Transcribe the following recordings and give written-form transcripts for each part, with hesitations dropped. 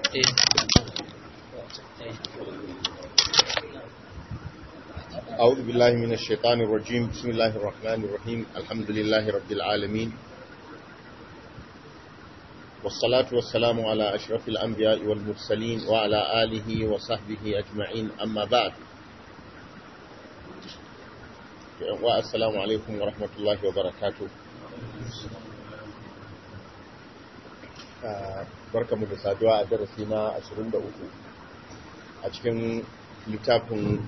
أعوذ بالله من الشيطان الرجيم. بسم الله الرحمن الرحيم. الحمد لله رب العالمين، والصلاة والسلام على أشرف الأنبياء والمرسلين وعلى آله وصحبه أجمعين. أما بعد، والسلام عليكم ورحمة الله وبركاته. barkamu da saduwa a darasi na 23 a cikin littafin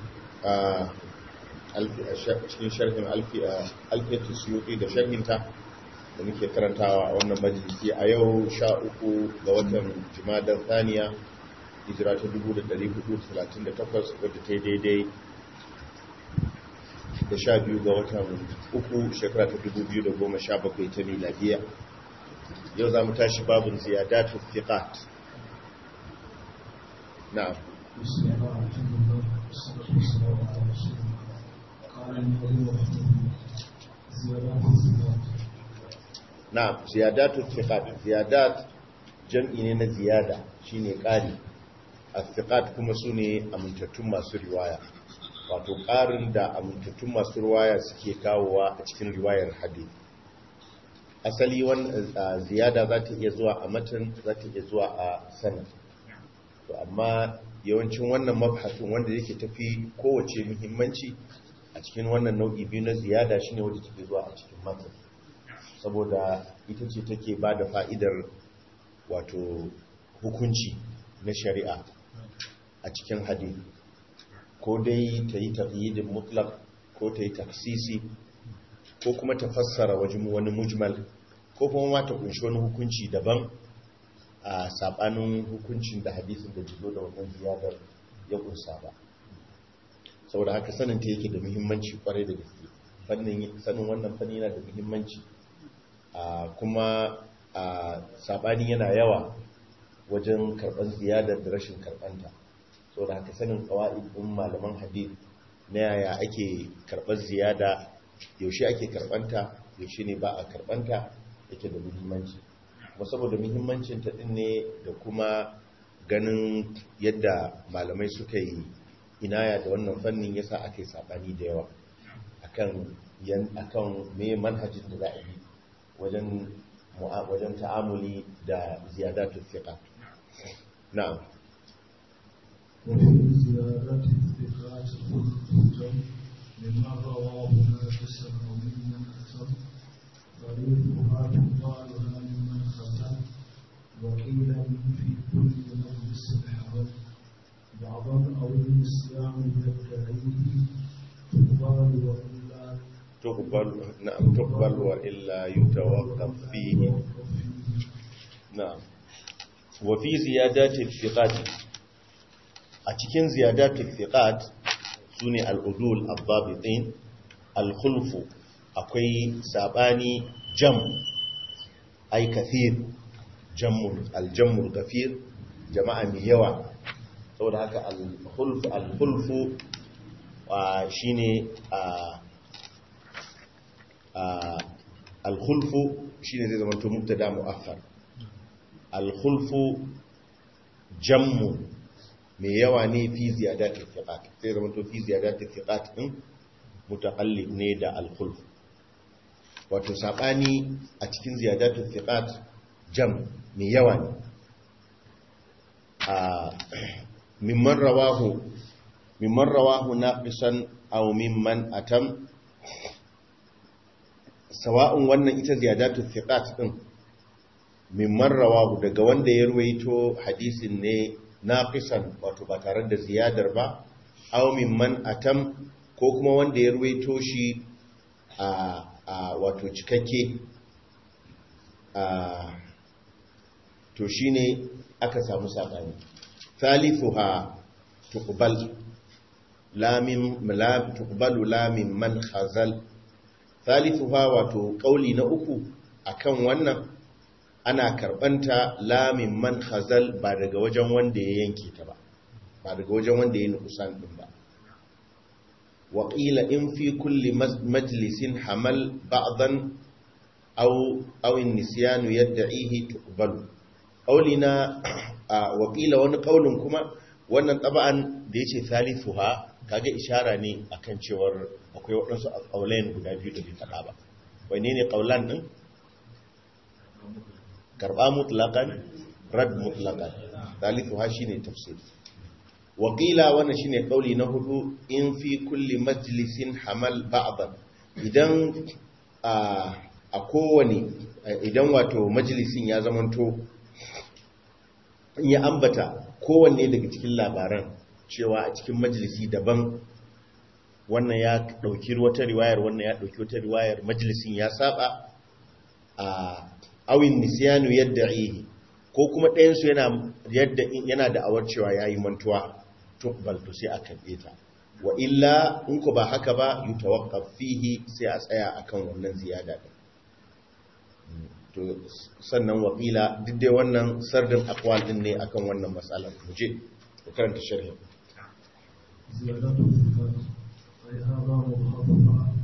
cikin sharhin alfiyatu suyuti da sharhinta da muke karantawa a wannan majalisi a yau 13 ga watan Jumadar Thaniya, hijira ta 1438, wadda ta yi daidai da 12 ga watan 3 shekara ta 2017 ta miladiya. yau za mu tashi babin ziyadatu thiqat. na'am na'am ziyadatu thiqat. ziyadat jam'i ne na ziyada, shine ƙari. athiqat kuma sune amintattun masu riwaya, wato ƙarin da amintattun masu riwaya suke kawowa a cikin riwayar hadith. asali wannan ziyada za ta iya zuwa a matan, za ta iya zuwa a sanad, to amma yawancin wannan mabhasin wanda yake tafi kowace muhimmanci a cikin wannan nau'i biyu na ziyada shine wanda take zuwa a cikin matan, saboda ita ce take ba da fa'idar wato hukunci na shari'a a cikin hadith, ko dai ta yi taqyidin mutlaq ko ta yi taksisi, ko kuma ta fassara wajen wani mujmal, ko kuma ma ta kunshi wani hukunci daban a sabanin hukuncin da hadisin da jizo da wannan ziyadar ya kunsa ba. saboda haka sanin ta yake da muhimmanci kwarai da gaske. Sanin wannan fanni yana da muhimmanci, kuma sabani yana yawa wajen karban ziyadar da rashin karbanta. saboda haka sanin qawaid din malaman hadith na yaya ake karbar ziyada, yaushe ake karbanta, yaushe ne ba a karbanta, yake da muhimmanci. kuma saboda muhimmancin ta din ne da kuma ganin yadda malamai suka yi inaya da wannan fannin, yasa ake sabani da yawa akan me manhajin da za a yi wajen ta'amuli da ziyadatu thiqat. na'am وفي زيادات الثقات مما رواه نافس وممن أتم ضريبها تقالها ممن ختم وقيل في كل مجلس الحرم بعضا أو النسيان يدعيه تقبل وإلا يتوقف فيه. نعم. وفي زيادات الثقات، a cikin ziyadatul thiqat sune al-udul ad-dabitin, al-khulfu akwai sabani jam ay kathir, al-jamul kathir, jama'a mai yawa. saboda haka al-khulfu shine al-khulfu shine zai zama to mubtada muakhar. al-khulfu jammu mai yawa ne fi ziyadatul thiqat, sai zama to fi ziyadatul thiqat din mutaqallib ne da al-khulf. wato sabani a cikin ziyadatul thiqat jam mai yawa ne. mimman rawahu naqisan aw mimman atam, sawa'un wannan ita ziyadatul thiqat din mimman rawahu daga wanda ya ruwaito hadisin ne naqisan, wato ba tare da ziyadar ba, aw mimman atam, ko kuma wanda ya ruwaito shi wato cikakke, to shine aka samu sabani. thalithuha tuqbalu la mimman khazal. thalithuha wato kauli na uku akan wannan, ana karbanta lamin man khazal, ba daga wajen wanda ya yanke ta ba daga wajen wanda ya nukusan din ba. wa qila in fi kulli majlisin hamal ba'dan aw an-nisyanu yad'ihi tuqbalu. qaulina wakila wani kaulin kuma wannan taba'an da yace thalithuha kaga ishara ne akan cewar akwai waɗansu kaulayen guda biyu da bai faɗa ba wanne ne kaulan din karba mutlaqan rad mutlaqan thalithuha shine tafsir wakila wannan shine kauli na hudu in fi kulli majlisin hamal ba'dan idan a kowane idan wato majalisin ya zamanto ya ambata kowanne daga cikin labaran cewa a cikin majalisi daban wannan ya dauki wata riwayar wannan ya dauki wata riwayar majalisin ya saba a awin nisyanu yadda'ihi ko kuma ɗayan su yana da awar cewa yayi mantuwa to balto sai a karbe ta wa illa in ko ba haka ba yutawaqqaf fihi sai a tsaya akan wannan ziyada din to sannan wakila duk dai wannan sardin akwal din ne akan wannan matsalar muje ku karanta sharhi ziyadatu sifat ay hada mukhaffafa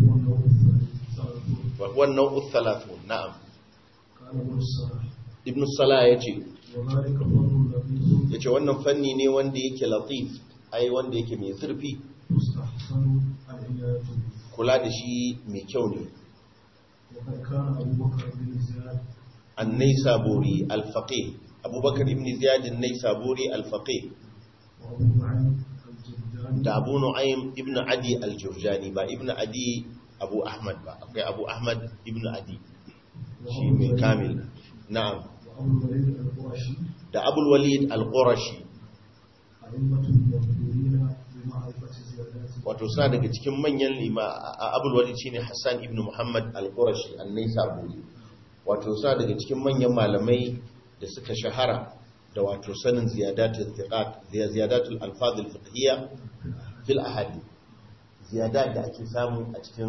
wa huwa an-naw'u thalathun na'am kana ibn salah yace wadhalika fadlu labith yace wannan fanni ne wanda yake latif ai wanda yake mai zurfi mustahsanu al-inayatu kula da shi mai kyau ne وقد كان أبو بكر بن زياد النيسابوري الفقيه أبو بكر بن زياد النيسابوري الفقيه وأبو نعيم الجرجاني da Abu Nu'aym ibn Adi al-Jurjani ba ibn Adi Abu Ahmad ba akwai Abu Ahmad ibn Adi shi mai kamil na'am وأبو الوليد القرشي da Abu al-Walid al-Qurashi أئمة المذكورين بمعرفة زيادات wato sa daga cikin manyan Abu al-Walid shine Hassan ibn Muhammad al-Qurashi an-Naisaburi wato sa daga cikin manyan malamai da suka shahara da wato sanin ziyadatul thiqat ziyadatul alfaz al-fiqhiyya fil ahadith ziyadat da ake samu a cikin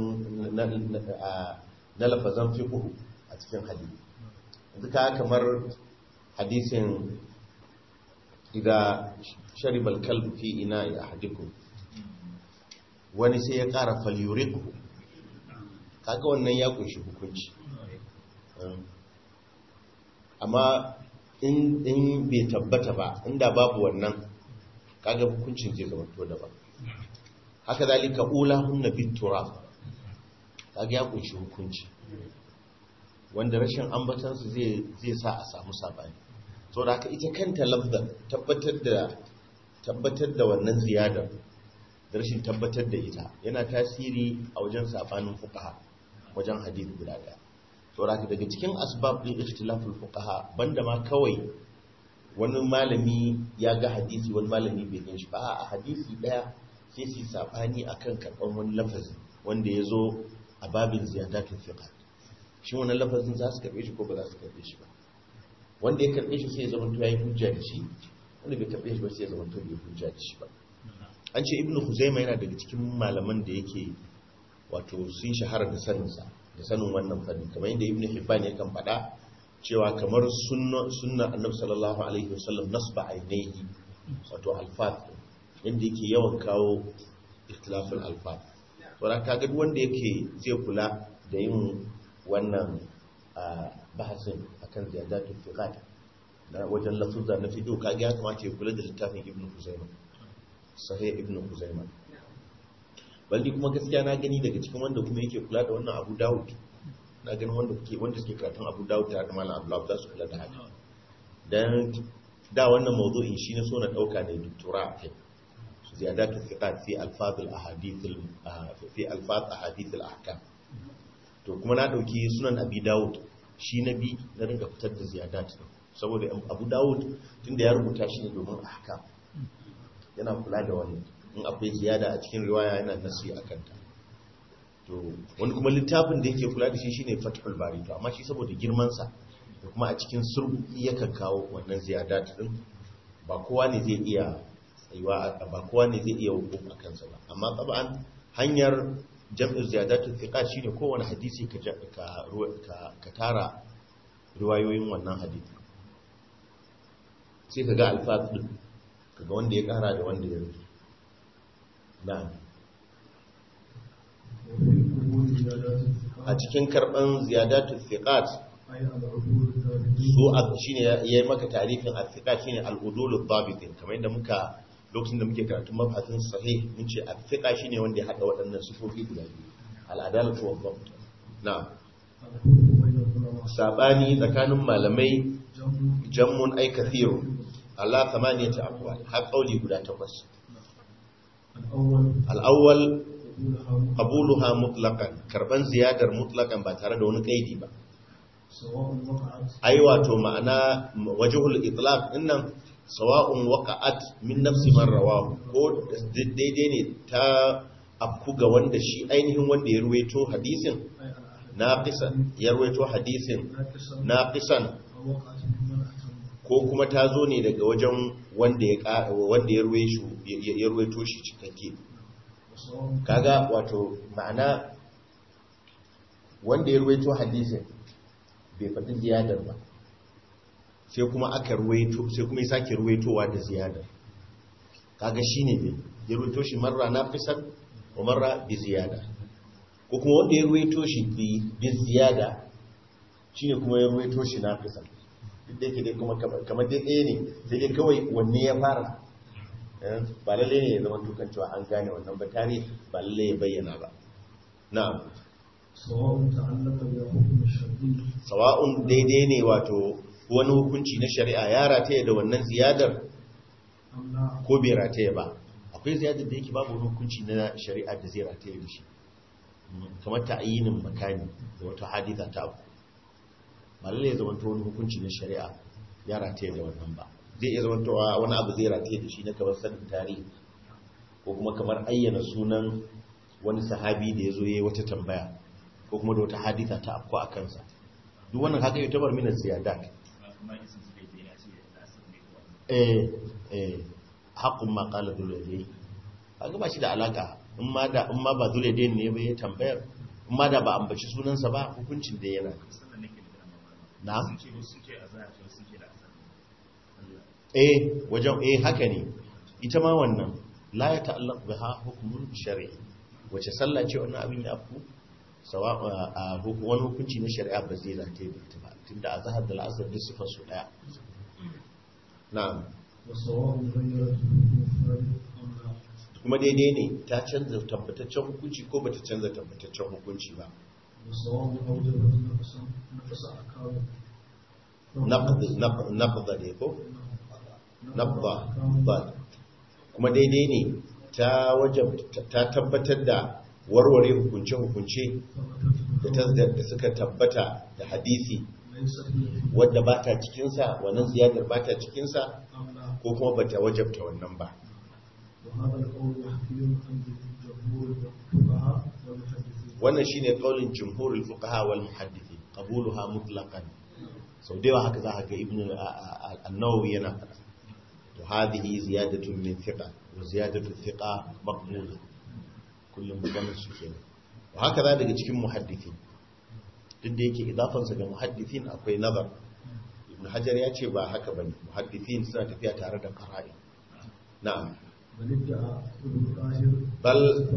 na lafazan fiqh a cikin hadisi duka kamar hadisin idza shariba al-kalb fi ina'i ahadikum wani sai ya ƙara falyuriku kaga wannan ya kunshi hukunci amma in bai tabbata ba inda babu wannan kaga hukuncin zai zama to daban haka zalika ulahunna biturab kaga ya kunshi hukunci wanda rashin ambatansu zai sa a samu sabani to da haka ita kanta lafzan tabbatar da wannan ziyadar da rashin tabbatar da ita yana tasiri a wajen sabanin fuqaha wajen hadisi guda daya to da daga cikin asbab din ikhtilaful fuqaha banda ma kawai wani malami ya ga hadisi wani malami bai gan shi ba a hadisi daya sai su sabani akan karban wani lafazi wanda yazo a babin ziyadatul fiqh shi wannan lafazin za su karbe shi ko ba za su karbe shi ba wanda ya karbe shi sai ya zama to yayi hujja da shi wanda bai karbe shi ba sai ya zama to bai hujja da shi ba an ce ibnu huzaima yana daga cikin malaman da yake wato sun shahara da saninsa da sanin wannan fanni kamar yadda ibnu hibban yakan faɗa cewa kamar sunna annabi sallallahu alaihi wasallam nasba ainihi wato alfat yadda yake yawan kawo ikhtilaful alfat to da kaga wanda yake zai kula da yin wannan bahasin akan ziyadatul fiqat na wajen lafuzza na fiqh kaga ya kamata ya kula da littafin ibnu huzaima sahih ibn Khuzaimah balli kuma gaskiya na gani daga cikin wanda kuma yake kula da wannan Abu Dawud na ganin wanda suke karatun Abu Dawud tare da Malam Abdullah za su kula da haka dan da wannan mawdu'in shi ne so na dauka ne doctora kai ziyadatu thiqat fi alfaz al-ahadith fi alfaz ahadith al-ahkam to kuma na dauki sunan Abi Dawud shi nabi na ringa fitar da ziyadat saboda Abu Dawud tunda ya rubuta shi ne domin ahkam yana kula da wani in akwai ziyada a cikin riwaya yana nasi a kanta to wani kuma littafin da yake kula da shi shine Fathul Bari to amma shi saboda girman sa da kuma a cikin surbuki yakan kawo wannan ziyada din ba kowa ne zai iya tsayuwa ba kowa ne zai iya hukun a kansa ba amma taban hanyar jam'u ziyadatul thiqat shine kowane hadisi ka tara riwayoyin wannan hadisi sai kaga alfaz din kaga wanda ya kara da wanda ya rufe na'am a cikin karban ziyadatul thiqat أي العدول الثابتين su shine yayi maka tarifin al-thiqa shine al-udul ad-dabitin kamar yadda muka lokacin da muke karatun mabhasin sahih mun ce al-thiqa shine wanda ya hada waɗannan sifofi guda biyu al-adalatu wa dhabt na الحكم بين العلماء sabani tsakanin malamai جمع jammun ay kathiru Allah 8 aqwal har kauli guda 8 الأول al-awwal قبولها qabuluha mutlaqan karban ziyadar mutlaqan ba tare da wani kaidi ba سواء وقعت ai wato ma'ana wajhul itlaq dinnan sawa'un waqa'at min nafsi man rawahu ko daidai ne ta afku ga wanda shi ainihin wanda ya ruwaito hadisin أي الأحد naqisan ya ruwaito hadisin ناقصا naqisan أو وقعت ممن أتم ko kuma ta zo ne daga wajen wanda ya ruwaito shi cikakke وسواء kaga wato ma'ana wanda ya ruwaito hadisin bai faɗi ziyadar ba sai kuma aka ruwaito sai kuma ya sake ruwaitowa da ziyadar kaga shine ne ya ruwaito shi marra naqisan wa marra bi ziyada ko kuma wanda ya ruwaito shi bi ziyada shine kuma ya ruwaito shi naqisan duk da yake dai kuma kamar dai ɗaya ne sai dai kawai wanne ya fara ba lalle ne ya zama tukan cewa an gane wannan ba tare ba lalle ya bayyana ba na'am سواء تعلق بالحكم الشرعي sawa'un daidai ne wato wani hukunci na shari'a ya rataye da wannan ziyadar أم لا ko bai rataye ba akwai ziyadar da yake babu wani hukunci na shari'a da zai rataye da shi kamar ta'ayinin makani da wata haditha ta abu ba lalle ya zama wani hukunci na shari'a ya rataye da wannan ba zai iya zama wani abu zai rataye da shi na kamar sanin tarihi ko kuma kamar ayyana sunan wani sahabi da ya zo ya yi wata tambaya ko kuma da wata haditha ta afko a kansa duk wannan haka yi tabar minar ziyadat haƙun maƙala dole haka ba shi da alaƙa in ma ba dole ne ba ya tambayar in ma da ba ambaci sunansa ba hukuncin da yana na? wajen haka ne ita ma wannan la ya ta'allaq biha hukumun shari'i wace sallah ce wannan abin ya afku wani hukunci na shari'a ba zai rataye da ita ba tunda a zahar da la'asar duk sifar su daya na'am وسواء غيرت الحكم أم لا kuma daidai ne ta canza tabbataccen hukunci ko bata canza tabbataccen hukunci ba وسواء أوجبت نقص أحكام naqda ne ko naqda kuma daidai ne ta tabbatar da warware hukunce-hukunce da suka tabbata da hadisi ليست هي في wadda ba ta cikinsa wannan ziyadar ba ta cikinsa أم لا ko kuma ba ta wajabta wannan ba وهذا القول يحكي عن جمهور الفقهاء والمحدثين wannan shine kaulin jumhurul fuqaha wal muhaddithin qabuluha mutlaqan sau da yawa haka za ka ga ibn an-nawawi yana fara to hadhihi ziyadatun min thiqa wa ziyadatu thiqa maqbula kullum maganar su kenan wa haka za daga cikin muhaddithin duk da yake idafansa ga muhaddithin akwai nazar ibn hajar ya ce ba haka bane muhaddithin suna tafiya tare da qara'i na'am بل ادعى ابن طاهر bal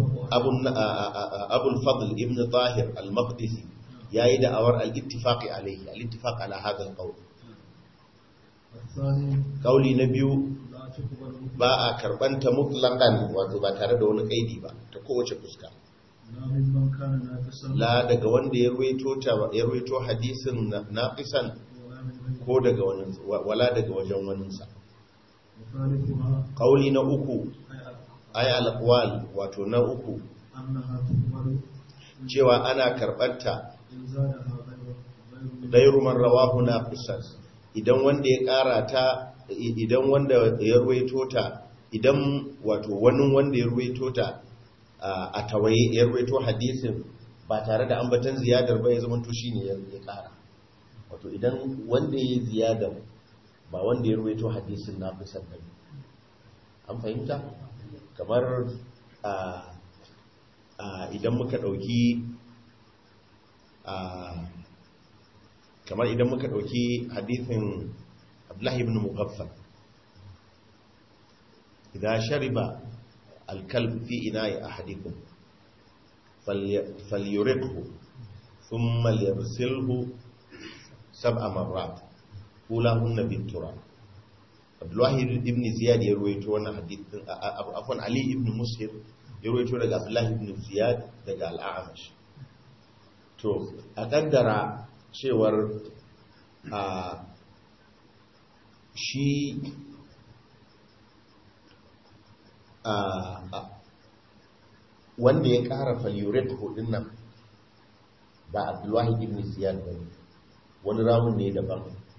abul fadl ibn tahir al-maqdisi yayi da'awar al-ittifaqi alayhi al-ittifaq ala hadha al-qawl الثاني kauli na biyu لا تقبل ba a karbanta mutlaqan wato ba tare da wani kaidi ba ta kowace fuska لا ممن كان ناقصا la daga wanda ya ruwaito hadisin naqisan ولا من غيره ko daga wani wala daga wajen waninsa وثالثها kauli na uku أي ay al-aqwal wato na uku أنها تقبل cewa ana karbanta إن زادها غير gairu man rawahu naqisan idan wanda ya kara ta idan wanda ya ruwaito ta idan wato wani wanda ya ruwaito ta a tawaye ya ruwaito hadisin ba tare da ambatan ziyadar ba ya zama to shine ya kara wato idan wanda ya ziyadar ba wanda ya ruwaito hadisin naqisan ba an fahimta kamar idan muka dauki kamar idan muka ɗauki hadithin Abdullahi ibn Mughaffal idan shariba alkalb fi ina'i ahadikum falyuriqhu thumma liyghsilhu sab'a marrat ulahunna bit-turab. Abdullah ibn Ziyad ya ruwaito wannan hadith din, afwan Ali ibn Mushir ya ruwaito daga Abdullah ibn Ziyad daga al-A'mash. To a kaddara cewar shi wanda ya ƙara falyuret hudun nan ba Abdullah ibn Ziyad ba ne, wani rawun ne daban,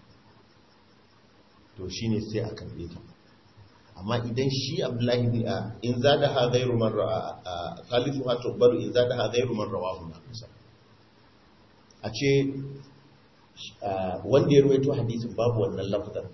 to shi ne sai a karbe ta. Amma idan shi Abdullah ibn in zada ha ghayru man thalithu ha tuqbalu in zada ha ghayru man rawahu na kusa, a ce wanda ya ruwaito hadisin babu wannan lafazin,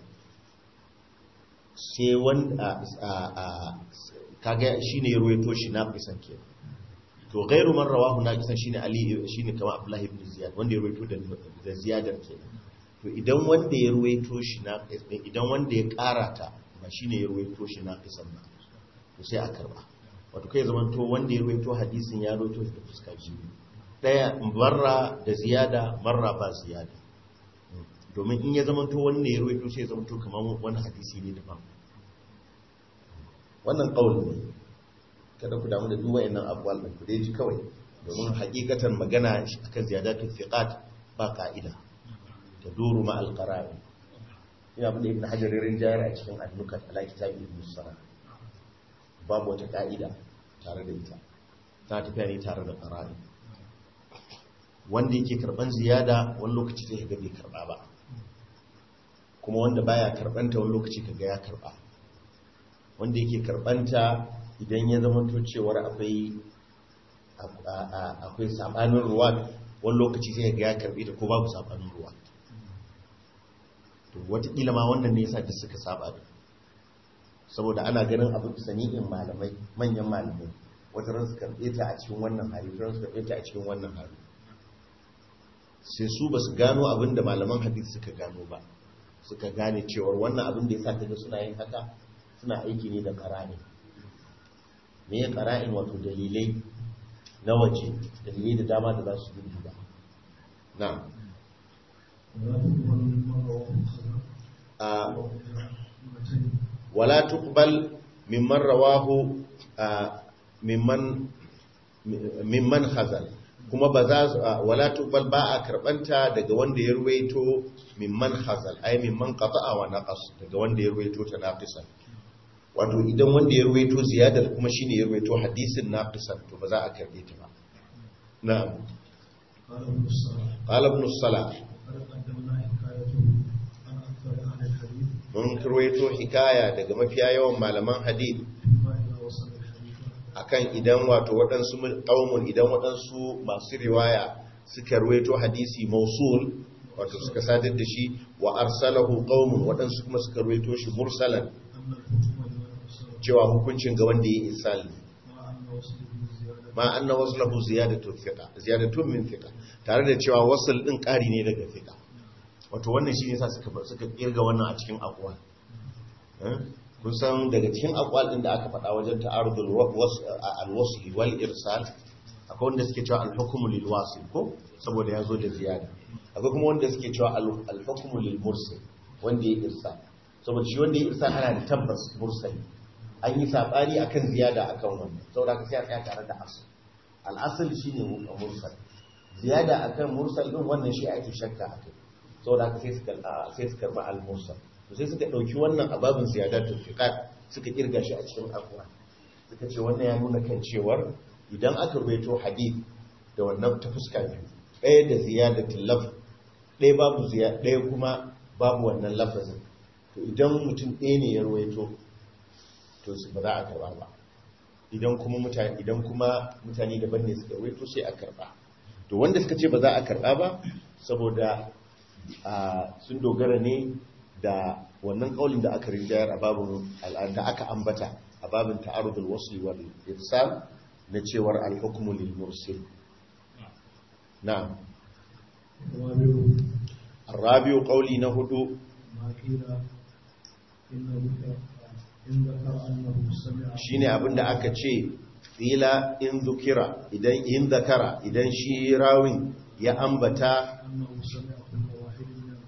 sai wanda kaga shine ya ruwaito shi na kusan ke, to ghayru man rawahu na kusan shine Ali, shine kamar Abdullah ibn Ziyad wanda ya ruwaito da ziyadar ke. To idan wanda ya ruwaito shi na, idan wanda ya karata ba shine ya ruwaito shi na kusan ba, to sai a karba. Wato kai zaman to wanda ya ruwaito hadisin ya ruwaito da fuska biyu, daya marra da ziyada, marra ba ziyada. Domin in ya zama to wanda ya ruwaito sai ya zama to kamar wani hadisi ne daban. Wannan kauli ne, kada ku damu da duk wayannan abuwal din, ku dai ji kawai, domin hakikatan magana akan ziyadatul thiqat ba ka'ida ta duru ma al-qara'i. ina bin ibn hajar rinjayar a cikin al-nukat ala kitab ibn salah, babu wata ka'ida tare da ita, ta tafiya ne tare da qara'i. Wanda yake karban ziyada wani lokaci sai ga bai karba ba, kuma wanda baya karbanta wani lokaci kaga ya karba. Wanda yake karbanta idan ya zama to cewar akwai sabanin ruwa, wani lokaci sai ga ya karbi da ko babu sabanin ruwa. To wataƙila ma wannan ne yasa da suka saba da, saboda ana ganin abin sani'in malamai, manyan malamai, wata ran su karbe ta a cikin wannan hali, wata ran su karbe ta a cikin wannan hali. Sai su ba su gano abin da malaman hadith suka gano ba, suka gane cewar wannan abin da yasa kaga suna yin haka, suna aiki ne da qara'in. Me ya qara'in? Wato dalilai na waje, dalilai da dama da za su duba. Na'am. Wala tuqbal mimman rawahu mimman khazal, kuma ba za wala tuqbal ba a karbanta daga wanda ya ruwaito mimman khazal, ay mimman qata'a wa naqas, daga wanda ya ruwaito ta naqisan. Wato idan wanda ya ruwaito ziyadar kuma shine ya ruwaito hadisin naqisan, to ba za a karbe ta ba. Na'am. Qala ibn Salah, mun ruwaito hikaya daga mafiya yawan malaman hadith akan idan wato waɗansu qaumun, idan waɗansu masu riwaya suka ruwaito hadisi mausul, wato suka sadar da shi, wa arsalahu qaumun, waɗansu kuma suka ruwaito shi mursalan, cewa hukuncin ga wanda ya isali, ma anna waslahu ziyadatun min thiqa, tare da cewa wasl din ƙari ne daga thiqa. Wato wannan shi ne sa suka kirga wannan a cikin aqwal. Kun san daga cikin aqwal din da aka faɗa wajen ta'arudul al-wasl wal irsal, akwai wanda suke cewa al-hukmu lil wasil ko saboda yazo da ziyada, akwai kuma wanda suke cewa al-hukmu lil mursal, wanda ya irsal, saboda shi wanda ya irsal ana da tabbas mursali. An yi sabani akan ziyada akan wannan, saboda ka sai a tsaya tare da asl. Al-asl shine mursal, ziyada akan mursal din wannan shi ake shakka akai, saboda haka sai su karba al-mursal. To sai suka dauki wannan ababin ziyadatul fiqat suka kirga shi a cikin alquran, suka ce wannan ya nuna kan cewar idan aka ruwaito hadith da wannan ta fuska biyu, ɗaya da ziyadatul lafz, ɗaya babu ziyada, ɗaya kuma babu wannan lafazin, to idan mutum ɗaya ne ya ruwaito to ba za a karba ba. Idan kuma mutane daban ne suka ruwaito sai a karba. To wanda suka ce ba za a karba ba saboda sun dogara ne da wannan kaulin da aka rinjayar a babin da aka ambata a babin ta'arudul wasli wal irsal na cewar al-hukmu lil mursil. Na'am. Rabi'u qawli na hudu, shine abinda aka ce fila in zukira, idan zakara, idan shi rawin ya ambata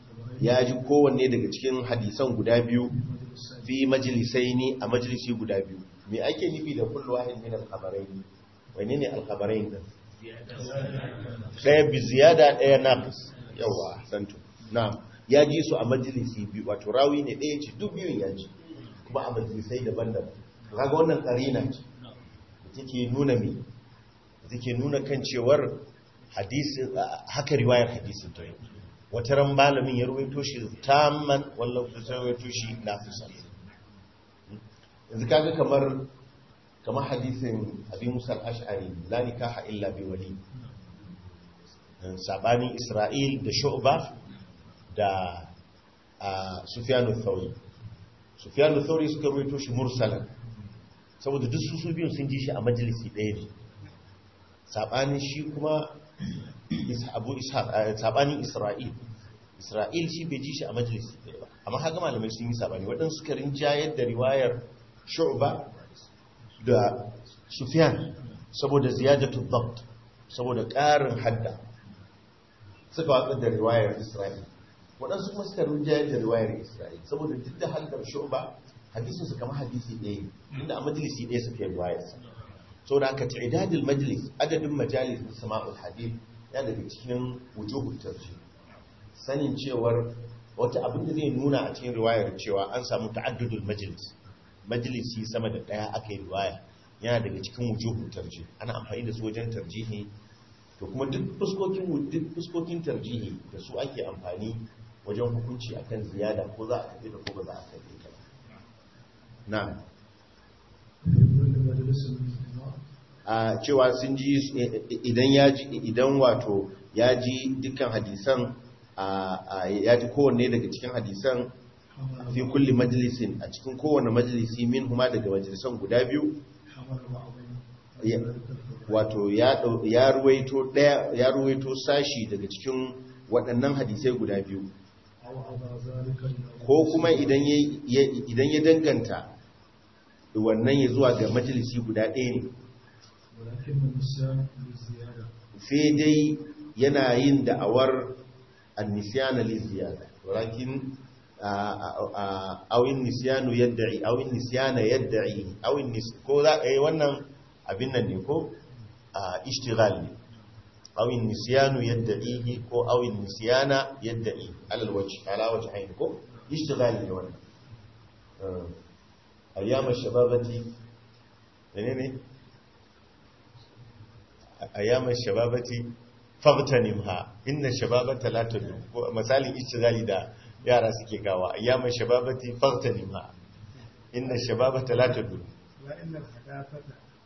ya ji kowanne daga cikin hadisan guda biyu fi majlisaini a majlisi guda biyu. Me ake nufi da kullu wahid min al-khabarain? Wani ne al-khabarain din? Ɗaya bi ziyada ɗaya naqis. Yawa, santu. Na'am. Ya ji su a majlisi biyu, wato rawi ne ɗaya ce duk biyun ya ji. Kuma a majlisai daban-daban. Kaga wannan qarina ce. Take nuna me? Take nuna kan cewar hadisi haka riwayar hadisin ta yi. Wata ran malamin ya ruwaito shi tamman wallahu ta ruwaito shi nafisan. Yanzu kaga kamar hadisin Abi Musa al-Ash'ari la nikaha illa bi wali. Sabanin Isra'il da Shu'ba da Sufyan al-Thawri. Sufyan al-Thawri suka ruwaito shi mursalan. Saboda duk su biyun sun ji shi a majalisi ɗaya ne. Sabanin shi kuma Abu Ishaq sabanin Isra'il shi bai ji shi a majalisi ɗaya ba. Amma haka malamai sun yi sabani waɗansu suka rinjayar da riwayar Shu'ba da Sufyan saboda ziyadatu dhabt, saboda ƙarin hadda suka watsar da riwayar Isra'il. Waɗansu kuma suka rinjayar da riwayar Isra'il saboda duk da haddar Shu'ba hadisin su kamar hadisi ɗaya inda a majalisi ɗaya suke riwayarsa. So da aka ta'idadul majlis, adadin majalis na sama'ul hadith ya daga cikin wujuhul tarjih. Sanin cewar wata abin da zai nuna a cikin riwayar cewa an samu ta'addudul majlis, majalisi sama da ɗaya aka yi riwaya, yana daga cikin wujuhul tarjih. Ana amfani da su wajen tarjihi, to kuma duk fuskokin tarjihi da su ake amfani wajen hukunci akan ziyada ko za a tafi da ko ba za a tafi ta. Na'am. A cewa sun ji idan wato ya ji dukkan hadisan ya ji kowanne daga cikin hadisan fi kulli majalisin a cikin kowane majalisi min huma daga majalisan guda biyu, wato ya ruwaito sashi daga cikin waɗannan hadisai guda biyu, ko kuma idan ya danganta wannan ya zuwa ga majalisi guda ɗaya ne, sai dai yana yin da'awar annisiyana liziyada, walakin awin nisiyanu yadda'i awin nisiyana yadda'i ko za a yi wannan abin nan ne ko ishtighal ne, awin nisiyanu yadda'ihi ko awin nisiyana yadda'i ala wajhayn ko ishtighal ne wannan. أيام الشبابة منين أيام الشبابة فاغتنمها إن الشبابة لا تدوم مثالي اشتغالي دا يارا سكي كاوا أيام الشبابة فاغتنمها إن الشبابة لا تدوم وإن الحداثة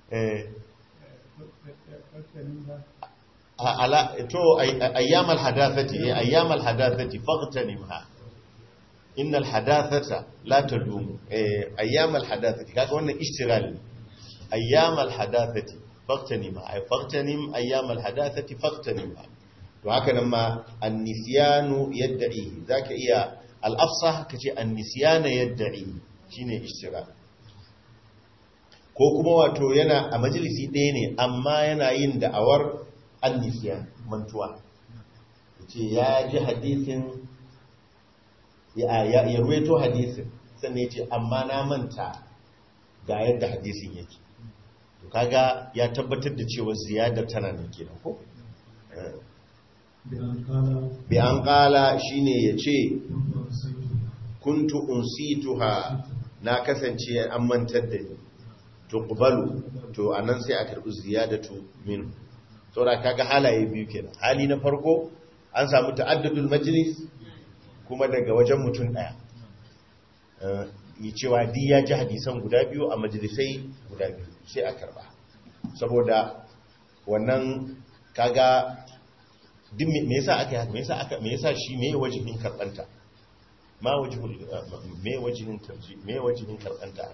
على تو أيام الحداثة فاغتنمها إن الحداثة لا تدوم أيام الحداثة كذا وانا اشتغال أيام الحداثة فاغتنمها أي فاغتنم أيام الحداثة فاغتنمها. وهكذا ما النسيان يدعيه ذاك إياه الأفصح كشي النسيان يدعيه شيني اشتغال. ko kuma wato yana a majalisi ɗaya ne amma yana yin da'awar annisiyan mantuwa, yace ya ji hadisin ya ruwaito hadisin sannan ya ce amma na manta ga yadda hadisin yake, to kaga ya tabbatar da cewa ziyadar tana nan kenan ko bi an kala shine yace kuntu unsituha, na kasance an mantar da ni, to qubalu to anan sai a karbi ziyadatu min. saboda kaga halaye biyu kenan, hali na farko an samu ta'addudul majlis kuma daga wajen mutum ɗaya, yi cewa di ya ji hadisan guda biyu a majalisai guda biyu sai a karba, saboda wannan kaga duk me yasa aka yi haka, me yasa shi me wajihin karbanta, me wajihin karbanta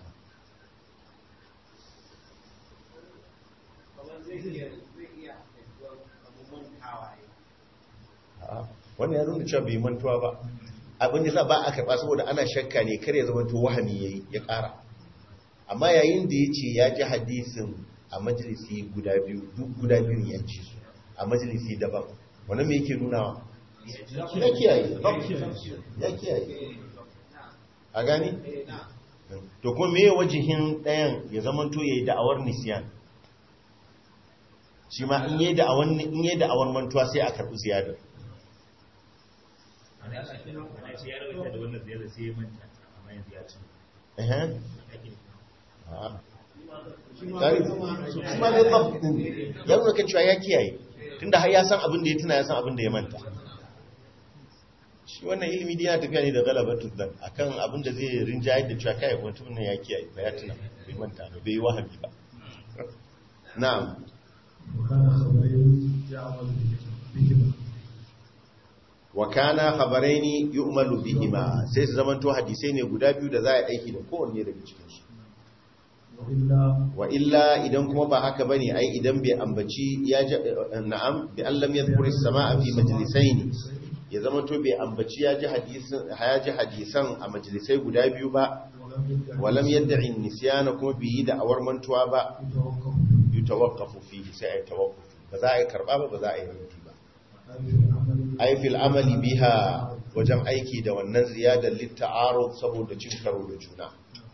wannan ya nuna cewa bai mantuwa ba. Abin da za ba a karɓa saboda ana shakka ne kar ya zama to wahami yayi ya ƙara, amma yayin da ya ce ya ji hadisin a majalisi guda biyu, duk guda biyun ya ci su a majalisi daban, wannan me yake nunawa? ya kiyaye a gani to kuma me wajihin ɗayan ya zamanto ya yi da'awar nisiyan shi ma in yi da'awar mantuwa sai a karɓi ziyadar kuma ne babin ya nuna kan cewa ya kiyaye tunda har ya san abin da ya tuna ya san abin da ya manta shi wannan ilimi da yana tafiya ne da galabatu dan akan abin da zai rinjaye da cewa kai mutum ne ya kiyaye ba ya tuna bai manta ba bai yi wahabi ba na'am wa kana khabaraini yu'malu bihima sai su zamanto hadisai ne guda biyu da za a aiki da kowanne daga cikin su wa illa idan kuma ba haka bane ai idan bai ambaci ya ji na'am bi allam yadhkuri as-samaa fi majlisaini ya zamanto bai ambaci ya ji hadisan a majlisai guda biyu ba walam yad'i nisyana kuma bi da awar mantuwa ba yutawaqqafu fihi sai ai tawaqquf ba za a yi karba ba za a yi rubutu ba ai fil amali biha wajen aiki da wannan ziyadar litta'arud saboda cin karo da juna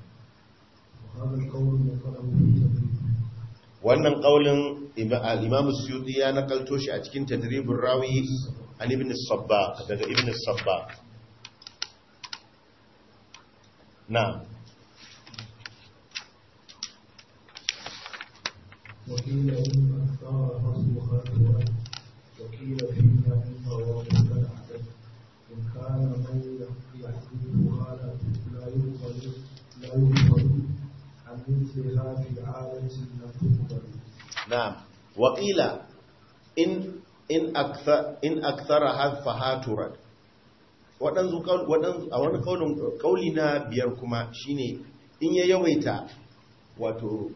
wannan kaulin al-imam as-suyuti ya nakalto shi a cikin tadribur rawi an ibn as-sabbaq daga ibn as-sabbaq na وقيل إن أكثر فصلها القرآن وقيل فيها إن روابط العدد إن كان من يحدثها لا يقبل عن مثلها في عادة لا تقبل. نعم وقيل in akthara hadfaha turad waɗansu a wani kauli na biyar kuma shine in ya yawaita wato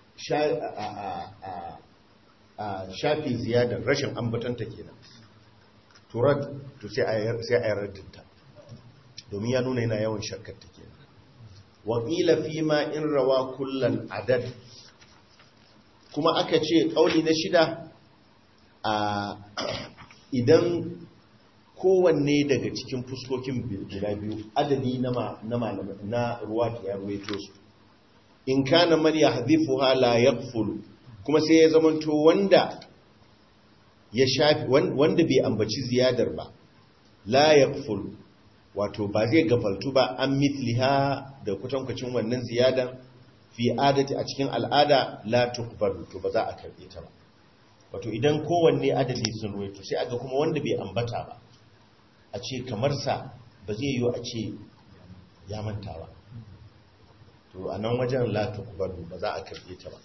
shafi ziyadar rashin ambatanta kenan turad to sai a yi raddinta domin ya nuna yana yawan shakkarta kenan waƙila fi ma in rawa kullal adad kuma aka ce kauli na shida idan kowanne daga cikin fuskokin guda biyu adadi na ruwa ta ya ruwaito su in kana man yahdhifuha la yaghful kuma sai ya zamanto wanda ya shafi wanda bai ambaci ziyadar ba la yaghful wato ba zai gafaltu ba an mithliha da kutankucin wannan ziyadar fi adati a cikin al'ada la tuqbalu to ba za a karbe ta ba wato idan kowanne adadi sun ruwaito sai aga kuma wanda bai ambata ba a ce kamar sa ba zai yiwu a ce ya manta ba to a nan wajen la tuqbalu ba za a karbe ta ba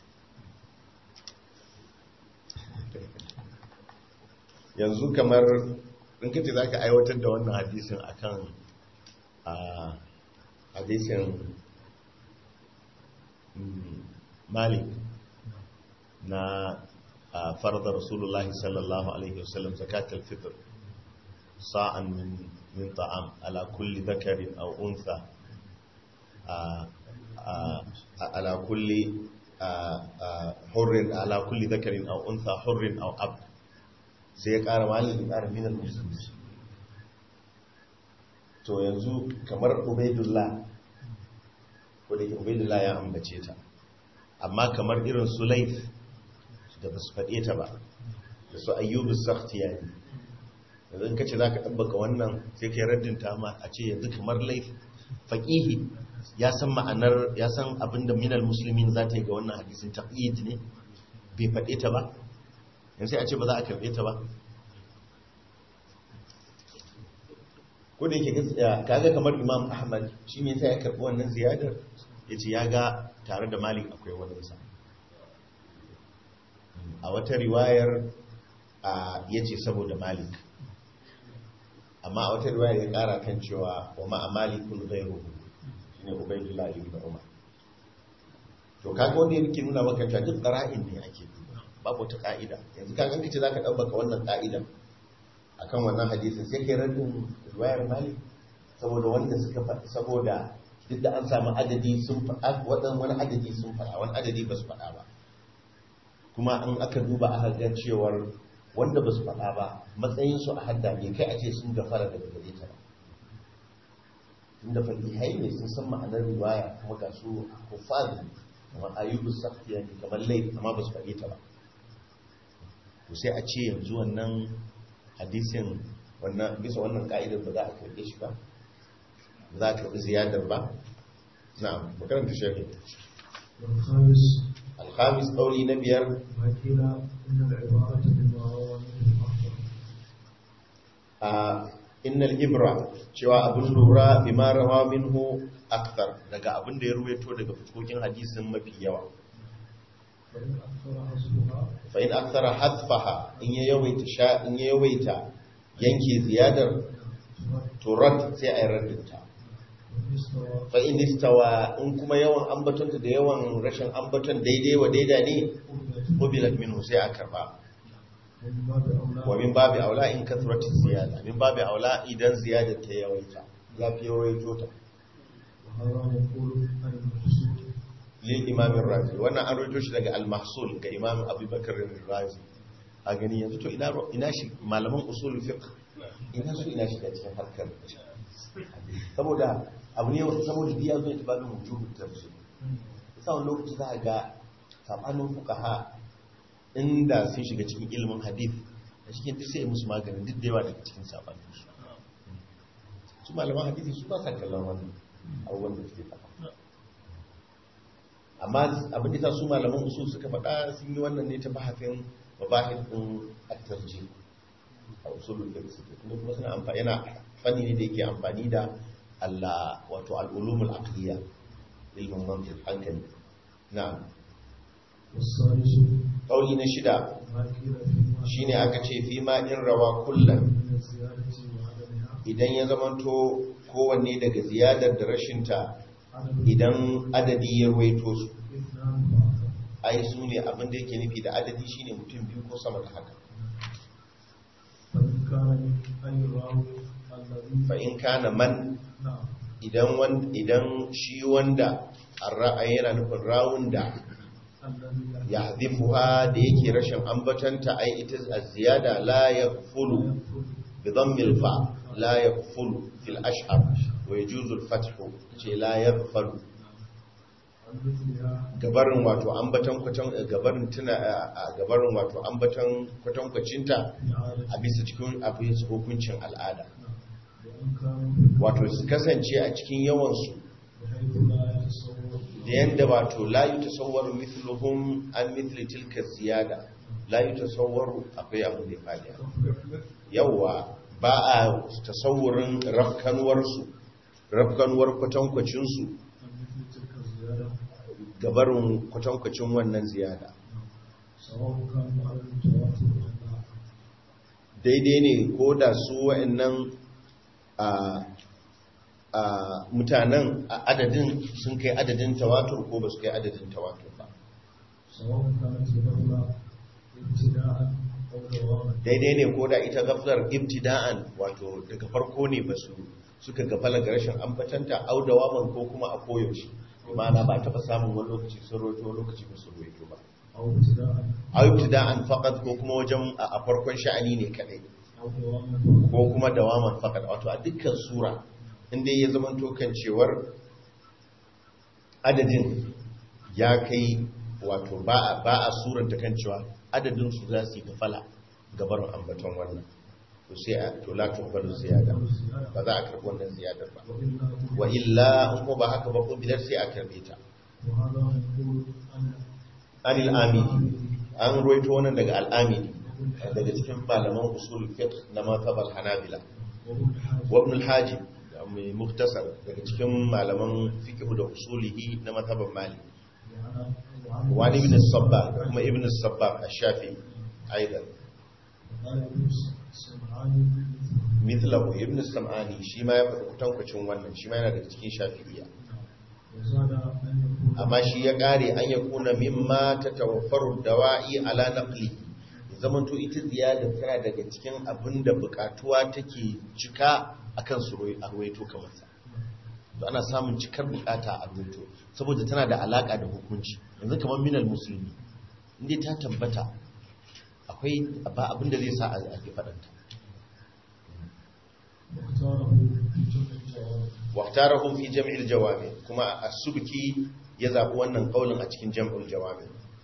yanzu kamar in kace zaka aiwatar da wannan hadisin akan hadisin Malik na فرض رسول الله صلى الله عليه وسلم زكاة الفطر صاعا من طعام على كل ذكر أو أنثى على كل حر على كل ذكر أو أنثى حر أو عبد سيقار مالي من المسلمين to yanzu kamar Ubaidullah ko da Ubaidullah ya ambace ta amma kamar irin Sulaif da ba su faɗe ta ba da su ayyubu sakhtiyani yanzu in kace zaka tabbaka wannan sai kai raddin ta ma a ce yanzu kamar laif faqihi ya san ma'anar ya san abinda minal muslimin za ta yi ga wannan hadisin taqyid ne bai faɗe ta ba yanzu sai a ce ba za a karbe ta ba ko da yake kaga kamar Imam Ahmad shi ne sai ya karbi wannan ziyadar yace ya ga tare da Malik akwai wannan sa a wata riwayar ya ce saboda Malik amma a wata riwayar ya kara kan cewa wa ma'a Malikun ghayruhu shine Ubaydullah ibn Umar to kaga wanda yake nuna maka cewa duk qara'in ne ake duba babu wata ka'ida yanzu kaga kace zaka dabbaka wannan ka'idan akan wannan hadisin sai kai raddin riwayar Malik saboda wanda suka faɗi saboda duk da an samu adadi sun faɗa wani adadi sun faɗa wani adadi ba su faɗa ba kuma an aka duba aka ga cewar wanda ba su faɗa ba matsayinsu a hadda bai kai a ce sun gafara daga gare ta ba inda fahimai ne sun san ma'anar riwaya kuma ga su kufar kamar ayyubu safiya ne kamar laifin amma ba su faɗi ta ba to sai a ce yanzu wannan hadisin wannan bisa wannan ka'idar ba za a karɓe shi ba za a karɓi ziyadar ba na makaranta shafi والخامس alhamis ƙauli na biyar ما قيل إن العبارة بما روى منه أخطأ a innal ibra cewa abin lura bima rawa minhu akthar daga abin da ya ruwaito daga fuskokin hadisin mafi yawa فإن أكثر حسبها fa in akthara hadfaha in ya yawaita yanke ziyadar to rad sai a yi raddinta والمستوى fa in istawa in kuma yawan ambatonta da yawan rashin ambaton daidai wa daida ne qubilat minhu sai a karba ومن باب أولى wa min babi aula in kathrat ziyada min babi aula idan ziyadar ta yawaita ya fi yawaito ta وهذا مقول عن المحسوب lil imam razi wannan an rawaito shi daga al-mahsul ga imam abubakar razi a gani yanzu to ina shi malaman usul fiqh ina shi da cikin harkar saboda abu ne saboda biya zo ta babin wujubut tafsir sai wani lokaci za a ga sabanin fuqaha inda sun shiga cikin ilimin hadith da cikin duk sai musu maganin duk da yawa daga cikin sabanin su malaman hadisi su ba sa kallon wannan abubuwan da suke faɗa amma abin da su malaman usul suka faɗa sun yi wannan ne ta bahafin mabahir ɗin at-tarjih a usulul fiqh kuma suna amfani yana fanni ne da yake amfani da Allah wato al-ulumul aqliyya ilmin mantiq hankali na'am والثالث kauli na shida ما قيل فيما shine aka ce fi ma in rawa kullan من الزيادة وعدمها idan ya zamanto kowanne daga ziyadar da rashinta عدم idan adadi ya ruwaito su اثنان وأكثر ai su ne abin da yake nufi da adadi shine mutum biyu ko sama da haka فإن كان من أي راوي الذي fa in kana man نعم idan shi wanda ra'ayi yana nufin rawun da الذي ya hadifuha da yake rashin ambatanta ai ita az-ziyada la yaqfulu bi dhammil fa la yaqfulu fil ashhar wa yajuzu al-fathu ce la yaqfulu مثلها gabarin wato ambatan kwatan gabarin tuna gabarin wato ambatan kwatan kwacinta إعادة a bisa cikin abin hukuncin al'ada وإن كانوا wato su kasance a cikin yawan su بحيث لا يتصور da yanda wato la yutasawwaru mithluhum an mithli tilka ziyada la yutasawwaru akwai abin da ya fadi yawa ba a tasawurin rafkanuwar kwatankwacin su عن مثل تلك الزيادة gabarin kwatankwacin wannan ziyada سواء كانوا على التواتر أم لا daidai ne ko da su wa'annan mutanen adadin sun kai adadin tawatur ko ba su kai adadin tawatur ba سواء كانت الدولة ابتداء أو دواما daidai ne ko da ita gaflar ibtida'an wato daga farko ne ba su suka gafala ga rashin ambatanta audawaman ko kuma a koyaushe ma'ana ba taɓa samun wani lokaci sun roto wani lokaci ba su roto ba أو ابتداء a ibtida'an faqat ko kuma wajen a farkon sha'ani ne kadai أو دواما ko kuma dawaman faqat wato a dukkan sura inda ya zama tokan cewar adadin ya kai wato ba a suranta kan cewa adadin su za su yi gafala gabarin ambaton wannan to sai a to la tuqbalu ziyada ba za a karbi wannan ziyadar ba وإلا wa illa in ko ba haka ba ko bidar sai a karbe ta وهذا منقول عن anil amini an ruwaito wannan daga al-amini daga cikin malaman usul fiqh na mazhabal hanabila وابن الحاج wa ibn al-hajib mai muktasar daga cikin malaman fiqh da usulihi na mazhabal malik وعن wani ibn as-sabbah da kuma ibn as-sabbah ash-shafi aidan قال ابن السمعاني mithlahu ibn as-sam'ani shi ma ya faɗi kutankucin wannan shi ma yana daga cikin shafi'iyya وزاد أن يكون amma shi ya ƙare an ya kuna mimma ta tawaffaru dawa'i ala naqli zaman to ita ziyada tana daga cikin abin da bukatuwa take cika akan su a ruwaito kamar sa to ana samun cikar bukata a ruwaito saboda tana da alaka da hukunci yanzu kamar minal musulmi inda ta tabbata akwai ba abinda zai sa a ke faɗanta. واختاره في جمع الجوامع كما السبكي يذهب wannan kaulin a cikin jam'ul jawami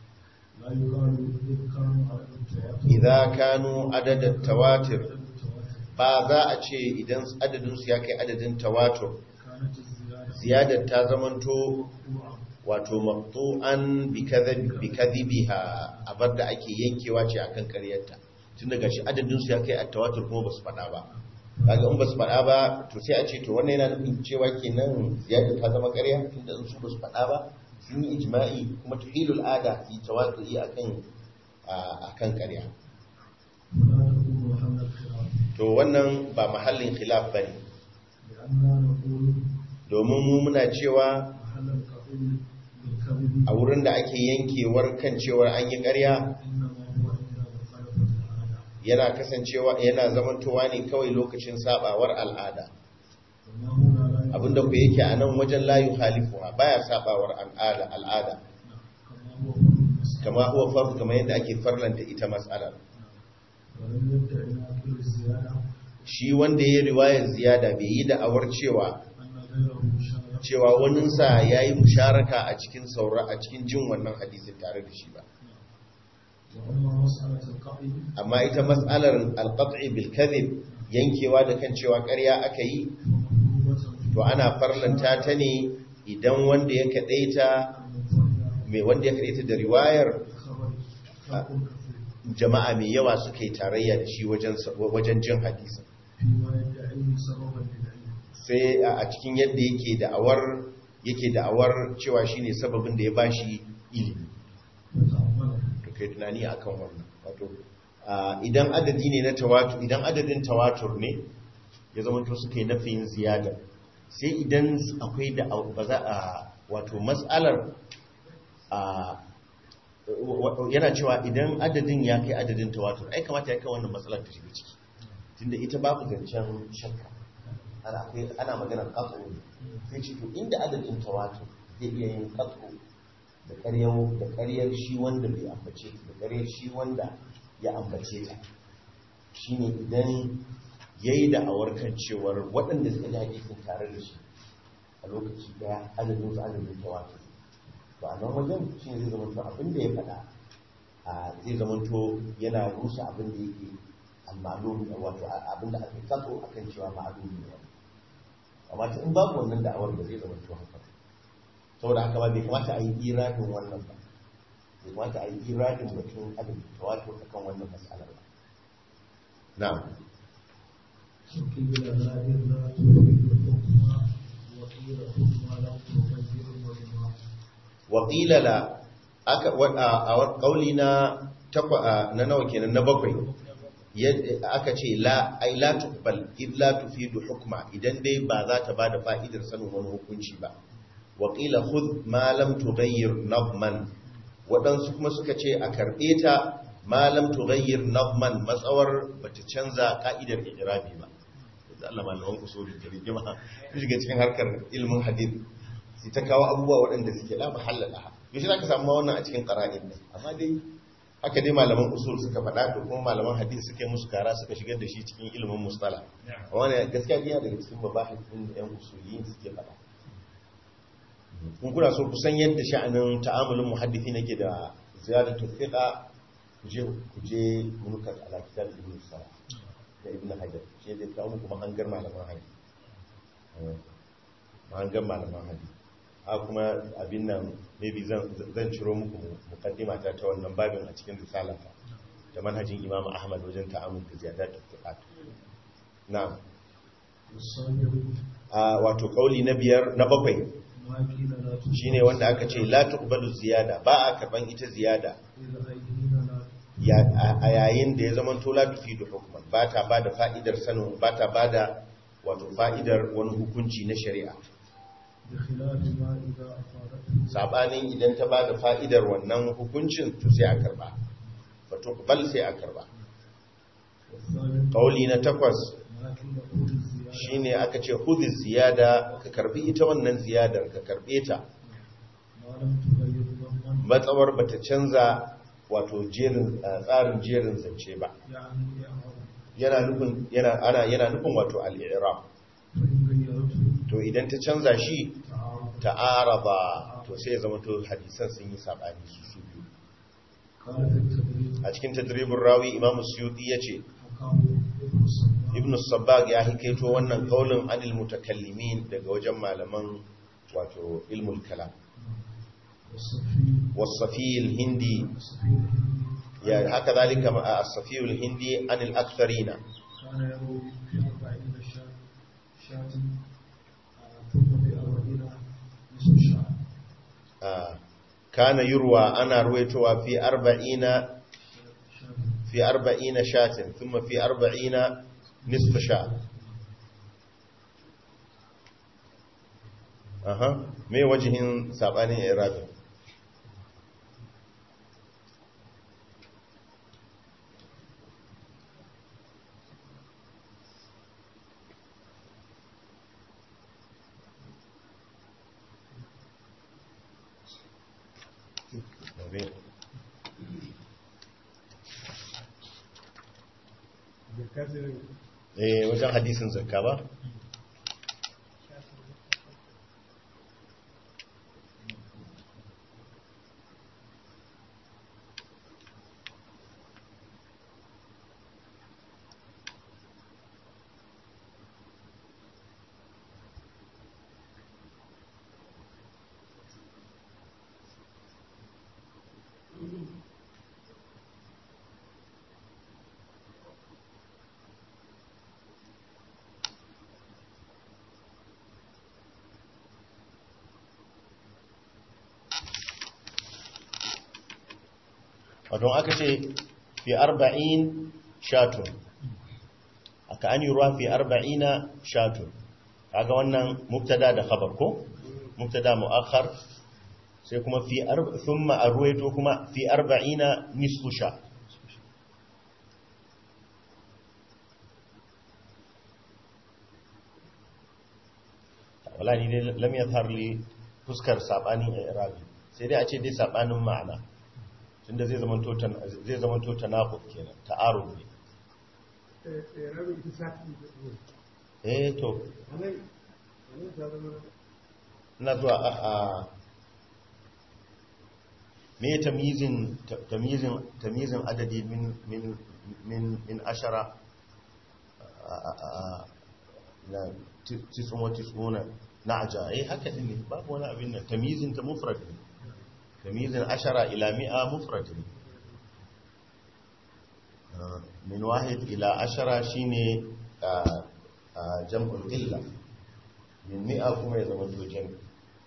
idza kanu adad at-tawatir ba za a ce idan adadin su ya kai adadin tawatur ziyadar ta zamanto wato maqtu'an bi kadhibiha abarda ake yankewa ce akan ƙaryarta tun daga shi adadin su ya kai at-tawatur kuma basu faɗa ba kaga in ba su faɗa ba to sai a ce to wannan yana nufin cewa kenan ziyada ta zama ƙarya tunda in su ba su faɗa ba sun yi ijma'i kuma tuhilul ada yi tawakkuli akan ƙarya to wannan ba mahallin khilaf bane domin mu muna cewa a wurin da ake yankewar kan cewa an yi ƙarya yana kasancewa yana zamantowa ne kawai lokacin sabawar al'ada abinda ku yake a nan wajen layu halifuwa baya sabawar al'ada kama huwa fardu kama yadda ake farlanta ita matsalar shi wanda ya riwayar ziyada bai yi da'awar cewa waninsa ya yi musharaka a cikin saura a cikin jin wannan hadisin tare da shi ba amma ita mas'alar alqat'i bil kadhib yankewa da kan cewa ƙarya aka yi to ana farlanta ta ne idan wanda ya kadaita da riwayar jama'a mai yawa suka yi tarayya da shi wajen jin hadisi sai a cikin yadda yake da'awar cewa shine sababin da ya bashi ilimi kai tunani akan wannan wato idan adadi ne na tawatur idan adadin tawatur ne ya zama to suka yi nafiyin ziyada sai idan akwai da ba za a wato mas'alar yana cewa idan adadin ya kai adadin tawatur ai kamata ya kai wannan matsalar ta shiga ciki tunda ita babu zancen shakka ana maganar qat'u sai ce to inda adadin tawatur zai iya yin qat'u da ƙaryar shi wanda bai ambace ta da ƙaryar shi wanda ya ambace ta shine idan yayi da awarkan cewar waɗanda suka ji hadisin tare da shi a lokaci daya adadin su adadin tawatur to a nan wajen shi ne zai zama to abin da ya faɗa zai zama to yana rusa abin da yake al-ma'lum wato abin da ake kaso akan cewa ma'lum ne amma in babu wannan da'awar da zai zama to haka saboda haka ba bai kamata a yi iradin wannan ba bai kamata a yi iradin batun adadin tawatur akan wannan mas'alar ba na'am waƙila la a ƙauli na nawa kenan na bakwai aka ce la tuqbal id la tufidu hukma idan dai ba za ta bada fa'idar sanin wani hukunci ba waƙila khudh ma lam tughayyir nadman waɗansu kuma suka ce a karɓe ta ma lam tughayyir nadman matsawar bata canza ka'idar ijrabi ba da Allah malaman usuli da rigima shiga cikin harkar ilmin hadith sai ta kawo abubuwa waɗanda suke la mahallala yaushe zaka samu wannan a cikin qara'in ne amma dai haka dai malaman usul suka faɗa da kuma malaman hadith suka yi musu kara suka shigar da shi cikin ilmin mustalah wannan gaskiya yana daga cikin babahis din da yan usuliyin suke faɗa kun kuna so ku san yadda sha'anin ta'amulin muhaddisi nake da ziyadatu thiqa kuje munukat ala kitab ibn salah da ibn hajar shi zai kawo muku mahangar malaman hadisi mahangar malaman hadisi a kuma abin nan maybe zan ciro muku mukaddima ta wannan babin a cikin risalata da manhajin imam ahmad wajen ta'amul da ziyadatu thiqat na'am wato kauli na bakwai shine wanda aka ce la tuqbalu ziyada ba a karban ita ziyada a yayin da ya zama to la tufidu hukman ba ta bada fa'idar sanin ba ta bada wato fa'idar wani hukunci na shari'a sabanin idan ta bada fa'idar wannan hukuncin to sai a karba fa tuqbal sai a karba kauli na 8 shine aka ce hudu ziyada ka karbi ita wannan ziyadar ka karbe ta matsawar bata canza wato tsarin jerin zance ba, يعني إعراب yana nufin wato al-i'rab. فإن غيرته To idan ta canza shi تعارض. ta'araba, to sai ya zama to hadisan sun yi sabani su biyu. قال في التدريب A cikin tadribin rawi Imam Suyuti yace حكاه ابن الصباح Ibn Sabbag ya hikaito wannan kaulin anil mutakallimin daga wajen malaman wato ilmul kalam. والصفي والصفي الهندي والصفي الهندي يعني هكذا ذلك الصفي الهندي عن الأكثرين. كان يروي في 40 شاة ثم في 40 نصف شاة كان يروى أنا رويتها في 40 شاة ثم في 40 نصف شاة. ما وجه سابعني إرادة؟ wajen hadisin zakka ba. wato aka ce fi 40 shatun, aka an yi ruwa fi 40 shatun, kaga wannan mubtada da khabar ko mubtada muakhar, sai kuma fi thumma arwayto kuma fi 40 nisfu sha. wallahi dai lam yadhhar li fuskar sabanin i'rabi, sai dai a ce dai sabanin ma'ana, tunda zai zama to tanaqud kenan, ta'arud ne. To ina zuwa a me tamyizin adadi min ashara na tisun wa tisuna na'ja, haka ne, babu wani abin nan, tamyizin ta mufrad ne, tamyizin ashara ila mi'a mufrad ne, min wahid ila ashara shine jam'ul illa, min mi'a kuma ya zama to jam'i.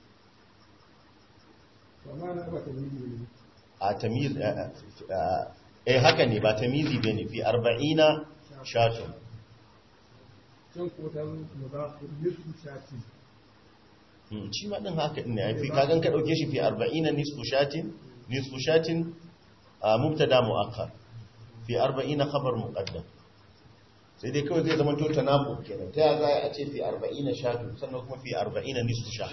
a tamyiz haka ne, ba tamyizi bane, fi 40 shatun. shi ma din haka din ne, fi kagan ka dauke shi fi 40 nisfu shatin mubtada muakhar, fi 40 khabar muqaddam, sai dai kawai zai zama to tanaqub kenan. ta ya za a ce fi 40 shatun sannan kuma fi 40 nisfu shat?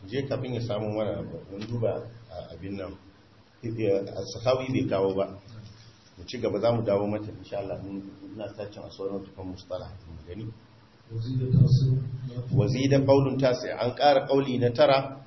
je kafin ya samu wani abu mun duba abin nan sahawi bai kawo ba mu ci gaba za mu dawo mata insha Allah ina tacin a sauran tukun mustala gani wazida qaulun tasi an ƙara qauli na tara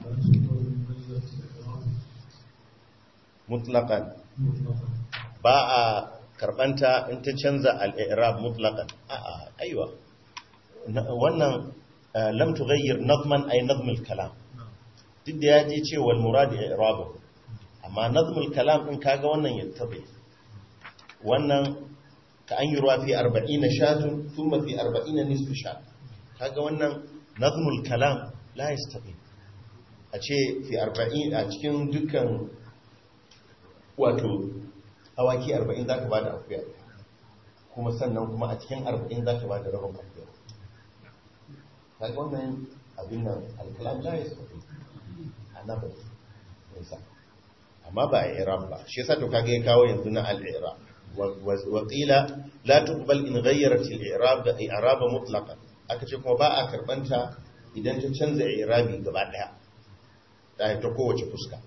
mutlaqan ba a karbanta in ta canza al-i'rab mutlaqan a'a aiwa wannan lam tughayyir nazman ay nazm al-kalam duk da ya ce cewa al-murad i'rab amma nazm al-kalam din kaga wannan yattabi wannan ka an yi ruwa fi 40 shatun thumma fi 40 nisfu shat kaga wannan nazm al-kalam la yastabi a ce fi 40 a cikin dukkan wato awaki 40 zaka bada akuya kuma sannan kuma a cikin 40 zaka bada rabin akuya kaga wannan abin nan al-kalam la yastabi annabi nisa amma ba i'rab ba shi yasa to kage ya kawo yanzu na al-i'rab wa qila la tuqbal in ghayyarat al-i'rab da i'rab mutlaqan aka ce kuma ba a karbanta idan ta canza i'rabi gaba daya ta kowace fuska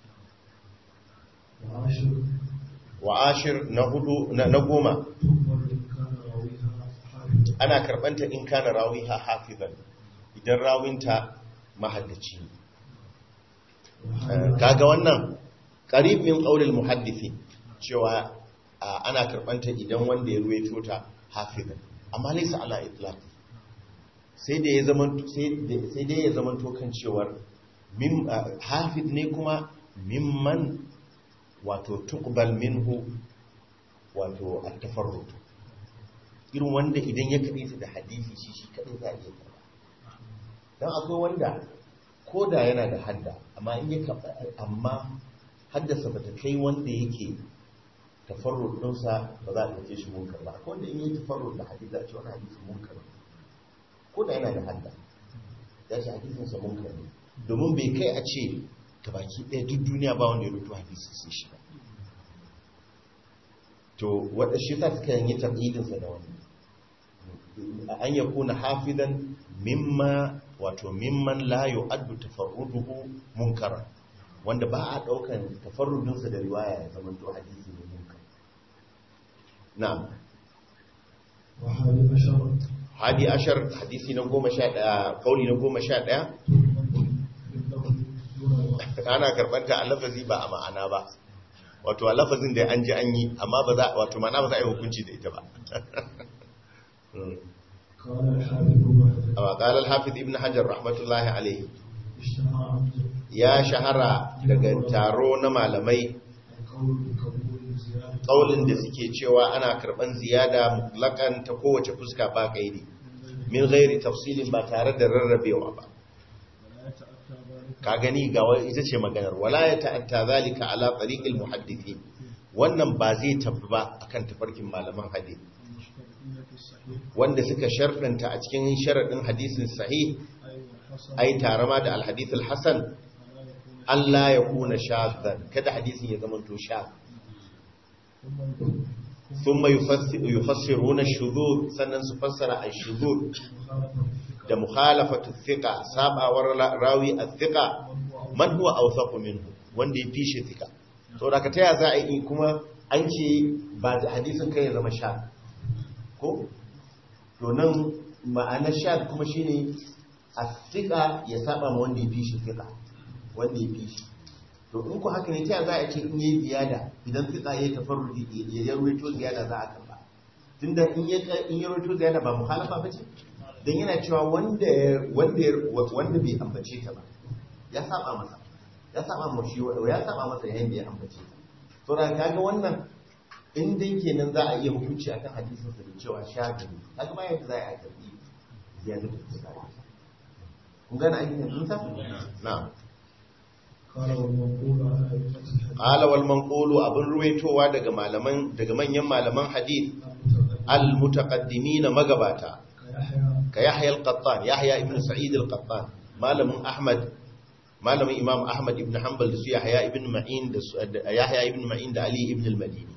wa ashir na hudu na goma ana karbanta in kana rawiha hafizan idan rawinta mahaddaci kaga wannan qarib min qaulil muhaddisi cewa ana karbanta idan wanda ya ruwaito ta hafizan amma laysa ala itlaq sai da ya zama to kan cewar hafiz ne kuma mimman wato tuqbal minhu wato at-tafarrud irin wanda idan ya kaɗe da hadisi shi kaɗai za a iya karɓa don akwai wanda ko da yana da hadda amma in ya karɓa amma haddasa ba ta kai wanda yake tafarrud ɗinsa ba za a ɗauke shi munkar ba akwai wanda in yi tafarrud da hadisi za a ce wani hadisi munkar ko da yana da hadda ya ce hadisinsa munkar ne domin bai kai a ce ta baki ɗaya duk duniya ba wanda ya rutu hadisi sai shi ba to wadda shi ta suka yi taƙidinsa da wani an ya kuna hafizan mimma wato mimman la yu'addu tafarruduhu munkara wanda ba a daukan tafarrudinsa da riwaya ya zama to hadisi ne munkar na'am hadi ashar hadisi na 11 kauli na 11 ana karbanta a lafazi ba a ma'ana ba wato a lafazin da an ji an yi amma ba za wato ma'ana ba za a yi hukunci da ita ba قال الحافظ ابن حجر رحمة الله عليه يا shahara daga taro na malamai ƙaulin da suke cewa ana karɓan ziyada mutlaƙan ta kowace fuska ba kaidi min gairi tafsilin ba tare da rarrabewa ba ka gani ga ita ce maganar wala ya ta'atta zalika ala tariqil muhaddithin wannan ba zai tabba ba akan tafarkin malaman hadisi wanda suka sharɗanta a cikin sharaɗin hadisin sahih ai tare ma da alhadith alhasan Allah ya kuna shaddan kada hadisin ya zama to shadd thumma yufassiruna ash-shudud sannan su fassara ash-shudud da mukhalafatu thiqa sabawar rawi al-thiqa man huwa awthaqu minhu wanda ya fishi thiqa to da ka taya za a yi kuma an ce ba da hadisin kai ya zama shadd ko to nan ma'anar shadd kuma shine al-thiqa ya saba ma wanda ya fishi thiqa wanda ya fishi to in ku haka ne taya za a ce in yi ziyada idan thiqa ya tafarrudi ya rawaito ziyada za a karba tunda in ya rawaito ziyada ba mukhalafa bace dan yana cewa wanda bai ambace ta ba ya saba masa ya saba masa yayin da ya ambace ta to da kaga wannan in dai kenan za a iya hukunci akan hadisin sa da cewa shagari kaga ba yadda za a yi tafi ziyada ta tsaya kun gane aikin yanzu ta na'am qala wal manqulu abun ruwaitowa daga manyan malaman hadith al mutaqaddimin magabata ka Yahya al-Qattan Yahya ibn Sa'id al-Qattan malamin Imam Ahmad ibn Hanbal da su Yahya ibn Ma'in da Yahya ibn Ma'in da Ali ibn al-Madini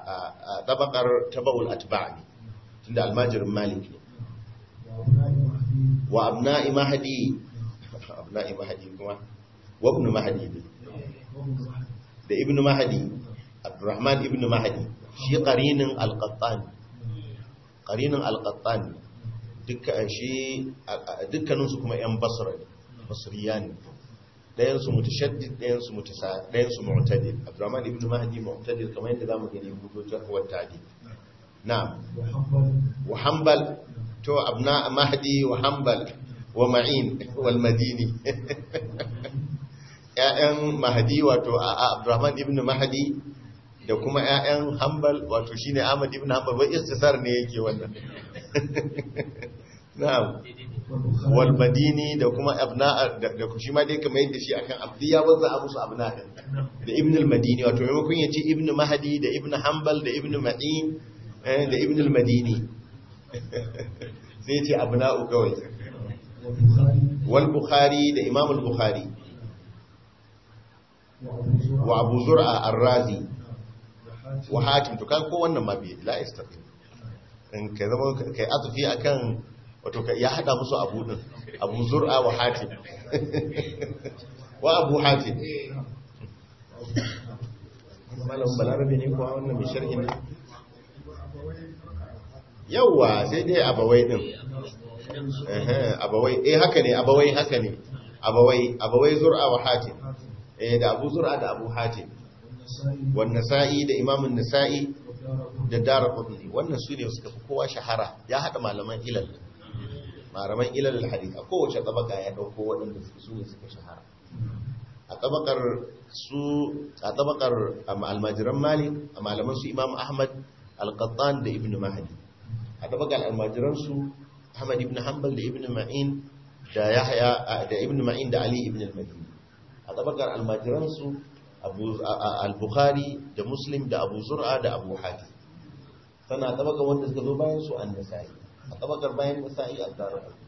tabaqar tabaul atba'i tunda almajirin Malik ne wa abna'i mahdi kuma wa ibn mahdi da ibn mahdi abdurrahman ibn mahdi shi qarinin al-qattan dukkaninsu kuma yan basriya ne ɗayansu mutashaddid ɗayansu mu'tadil abdurrahman ibn mahdi mu'tadil kamar yadda zamu gani hujjar wa ta'dil na'am wa hanbal to abna mahdi wa hanbal wa ma'in wal madini ƴaƴan mahdi wato abdurrahman ibn mahdi da kuma ƴaƴan hanbal wato shine ahmad ibn hanbal wai istisar ne yake wannan na'am wal madini da kuma abna da shi ma dai kamar yadda shi akan abdiya wanda abu su abna da ibn al madini wato maimakon yace ibn mahdi da ibn hanbal da ibn ma'in da ibn al madini sai yace abna'u kawai wal bukhari da imam al bukhari wa abu zur'a ar-razi wa hatim to kan ko wannan ma bi la istaqim in kai zama kai azfi akan wato ya hada musu abu din abu zur'a wa hatim wa abu hatim malam balarabe ne ko wannan mai sharhi ne yawa sai dai abawai din abawai haka ne abawai zur'a wa hatim da abu zur'a da abu hatim wan nasa'i da imamun nasa'i da daraqutni wannan su ne suka fi kowa shahara ya hada malaman ilal hadith a kowace tabaka ya dauko waɗanda su ne suka shahara a tabakar almajiran malik a malaman su imam ahmad al-qattan da ibn mahdi a tabakar almajiran su ahmad ibn hanbal da ibn ma'in da yahya da ibn ma'in da ali ibn al-madini a tabakar almajiran su al-bukhari da muslim da abu zur'a da abu hatim sana tabakar wanda suka zo bayan su an-nasa'i a tabakar bayan nasa'i al-darqutni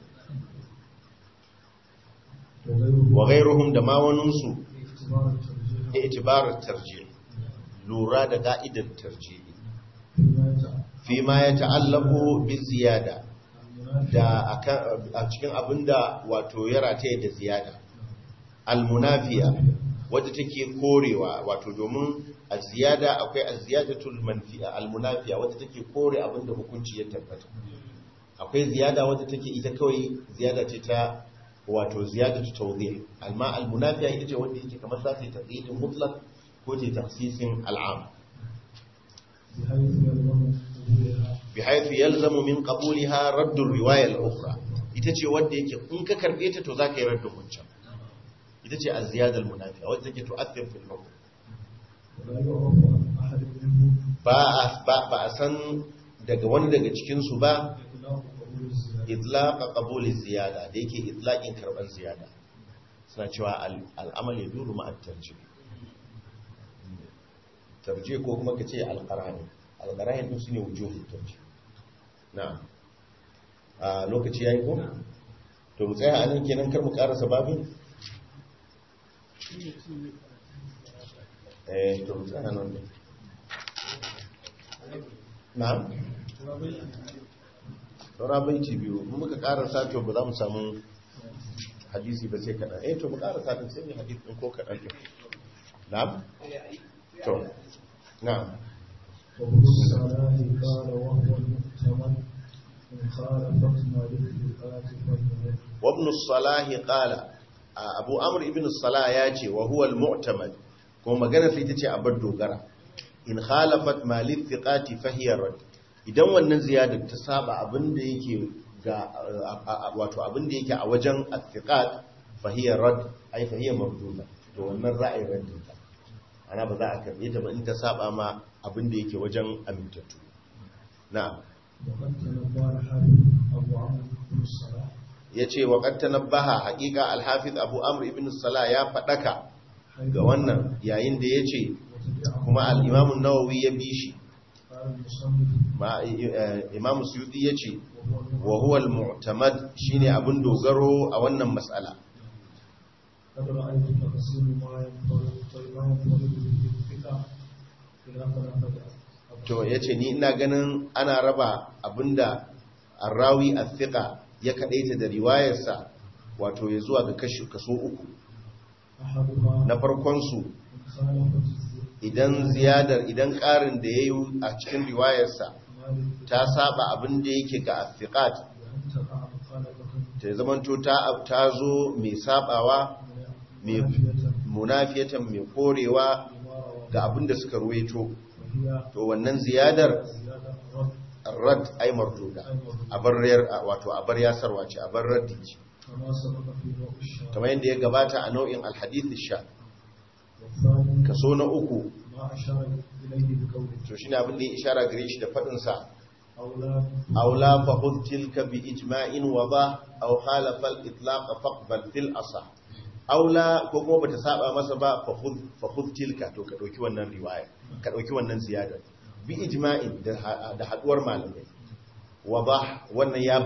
wa ghayruhum da ma wanunsu itibar tarjih lura da ka'idar tarjih fi ma ya ta'allaqu bi ziyada da a cikin abinda wato ya rataye da ziyada al-munafiya wadda take korewa wato domin az-ziyada akwai az-ziyadatul manfi'a al-munafiya wadda take kore abinda hukunci ya tabbata akwai ziyada wadda take ita kawai ziyada ce ta wato ziyadatu tawdih alma al-munafiya ita ce wanda yake kamar za ta yi taqyidin mutlaq ko ta takhsisin al'am bihaythu yalzamu min qabulha radd ar-riwaya al-ukhra ita ce wanda yake in ka karbe ta to zaka yi raddin wancan ita ce az-ziyada al-munafiya wanda take tu'athir fil hukm ba a san daga wani daga cikin su ba idlaqa qabuli ziyada da yake idlaqin karban ziyada suna cewa al'amal yaduru ma at-tarjih tarjih ko kuma kace al-qara'in din shine wujuhul tarjih na'am a lokaci yayi ko to mu tsaya anan kenan kar mu karasa babin to mu tsaya nan na'am saura baiti biyu in muka karasa to ba za mu samu hadisi ba sai kaɗan to mu karasa din sai mu hadisi ɗin ko kaɗan ɗin na'am to na'am وابن الصلاح قال أبو عمرو ابن الصلاح ياتي وهو المعتمد كما magana sai tace abar dogara in khalafat ma lithiqati fahiya rad idan wannan ziyadar ta saba abinda yake ga wato abinda yake a wajen athiqat fahiya rad ai fahiya marduda to wannan ra'ayin raddinta ana ba za a karbe ta ba in ta saba ma abinda yake wajen amintattu na'am yace wa qad tanabbaha haqiqa al-hafiz abu amr ibn salah ya fadaka ga wannan yayin da yace kuma al-imam an-nawawi ya bi shi imam suyuti ya ce wa huwa al-mu'tamad shine abin dogaro a wannan mas'ala to yace ni ina ganin ana raba abinda arrawi al-thiqa ya kadaita da riwayarsa wato ya zuwa ga kaso uku. Na farkon su idan ƙarin da yayi a cikin riwayarsa ta saba abin da yake ga athiqat, ta zamanto ta zo mai sabawa mai munafiyatan mai korewa ga abin da suka ruwaito, to wannan ziyadar rad ay marduda wato abar yasarwa ce, abar raddi ce, kamar yadda ya gabata a nau'in alhadith sha. Kaso na uku to shine abin da ya ishara gare shi da fadin sa aula fa khudh tilka bi ijma'in wa ba aw khalafa al-itlaq faqbal fil asah. Aula ko kuma bata saba masa ba fa khudh tilka, to ka dauki wannan riwaya, ka dauki wannan ziyada bi ijma'in da haduwar malamai, wa ba wannan ya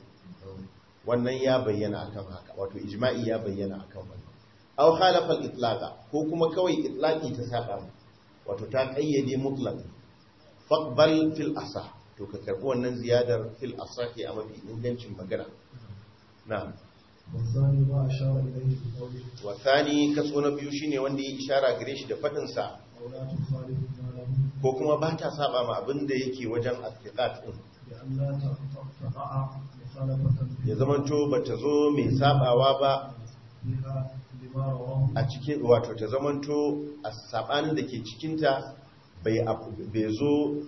bayyana akan haka, wato ijma'i ya bayyana akan wannan. Aw khalafa al-itlaq ko kuma kawai itlaqi ta saba, wato ta kayyade mutlaq, faqbal fil asah, to ka karbi wannan ziyadar fil asah a mafi ingancin magana. Na'am. Wasani kaso na biyu shine wanda ya ishara gare shi da fadin sa ko kuma ba ta saba ma abin da yake wajen athiqat din, ya zamanto bata zo mai sabawa ba a cikin, wato ta zamanto a sabanin da ke cikinta bai zo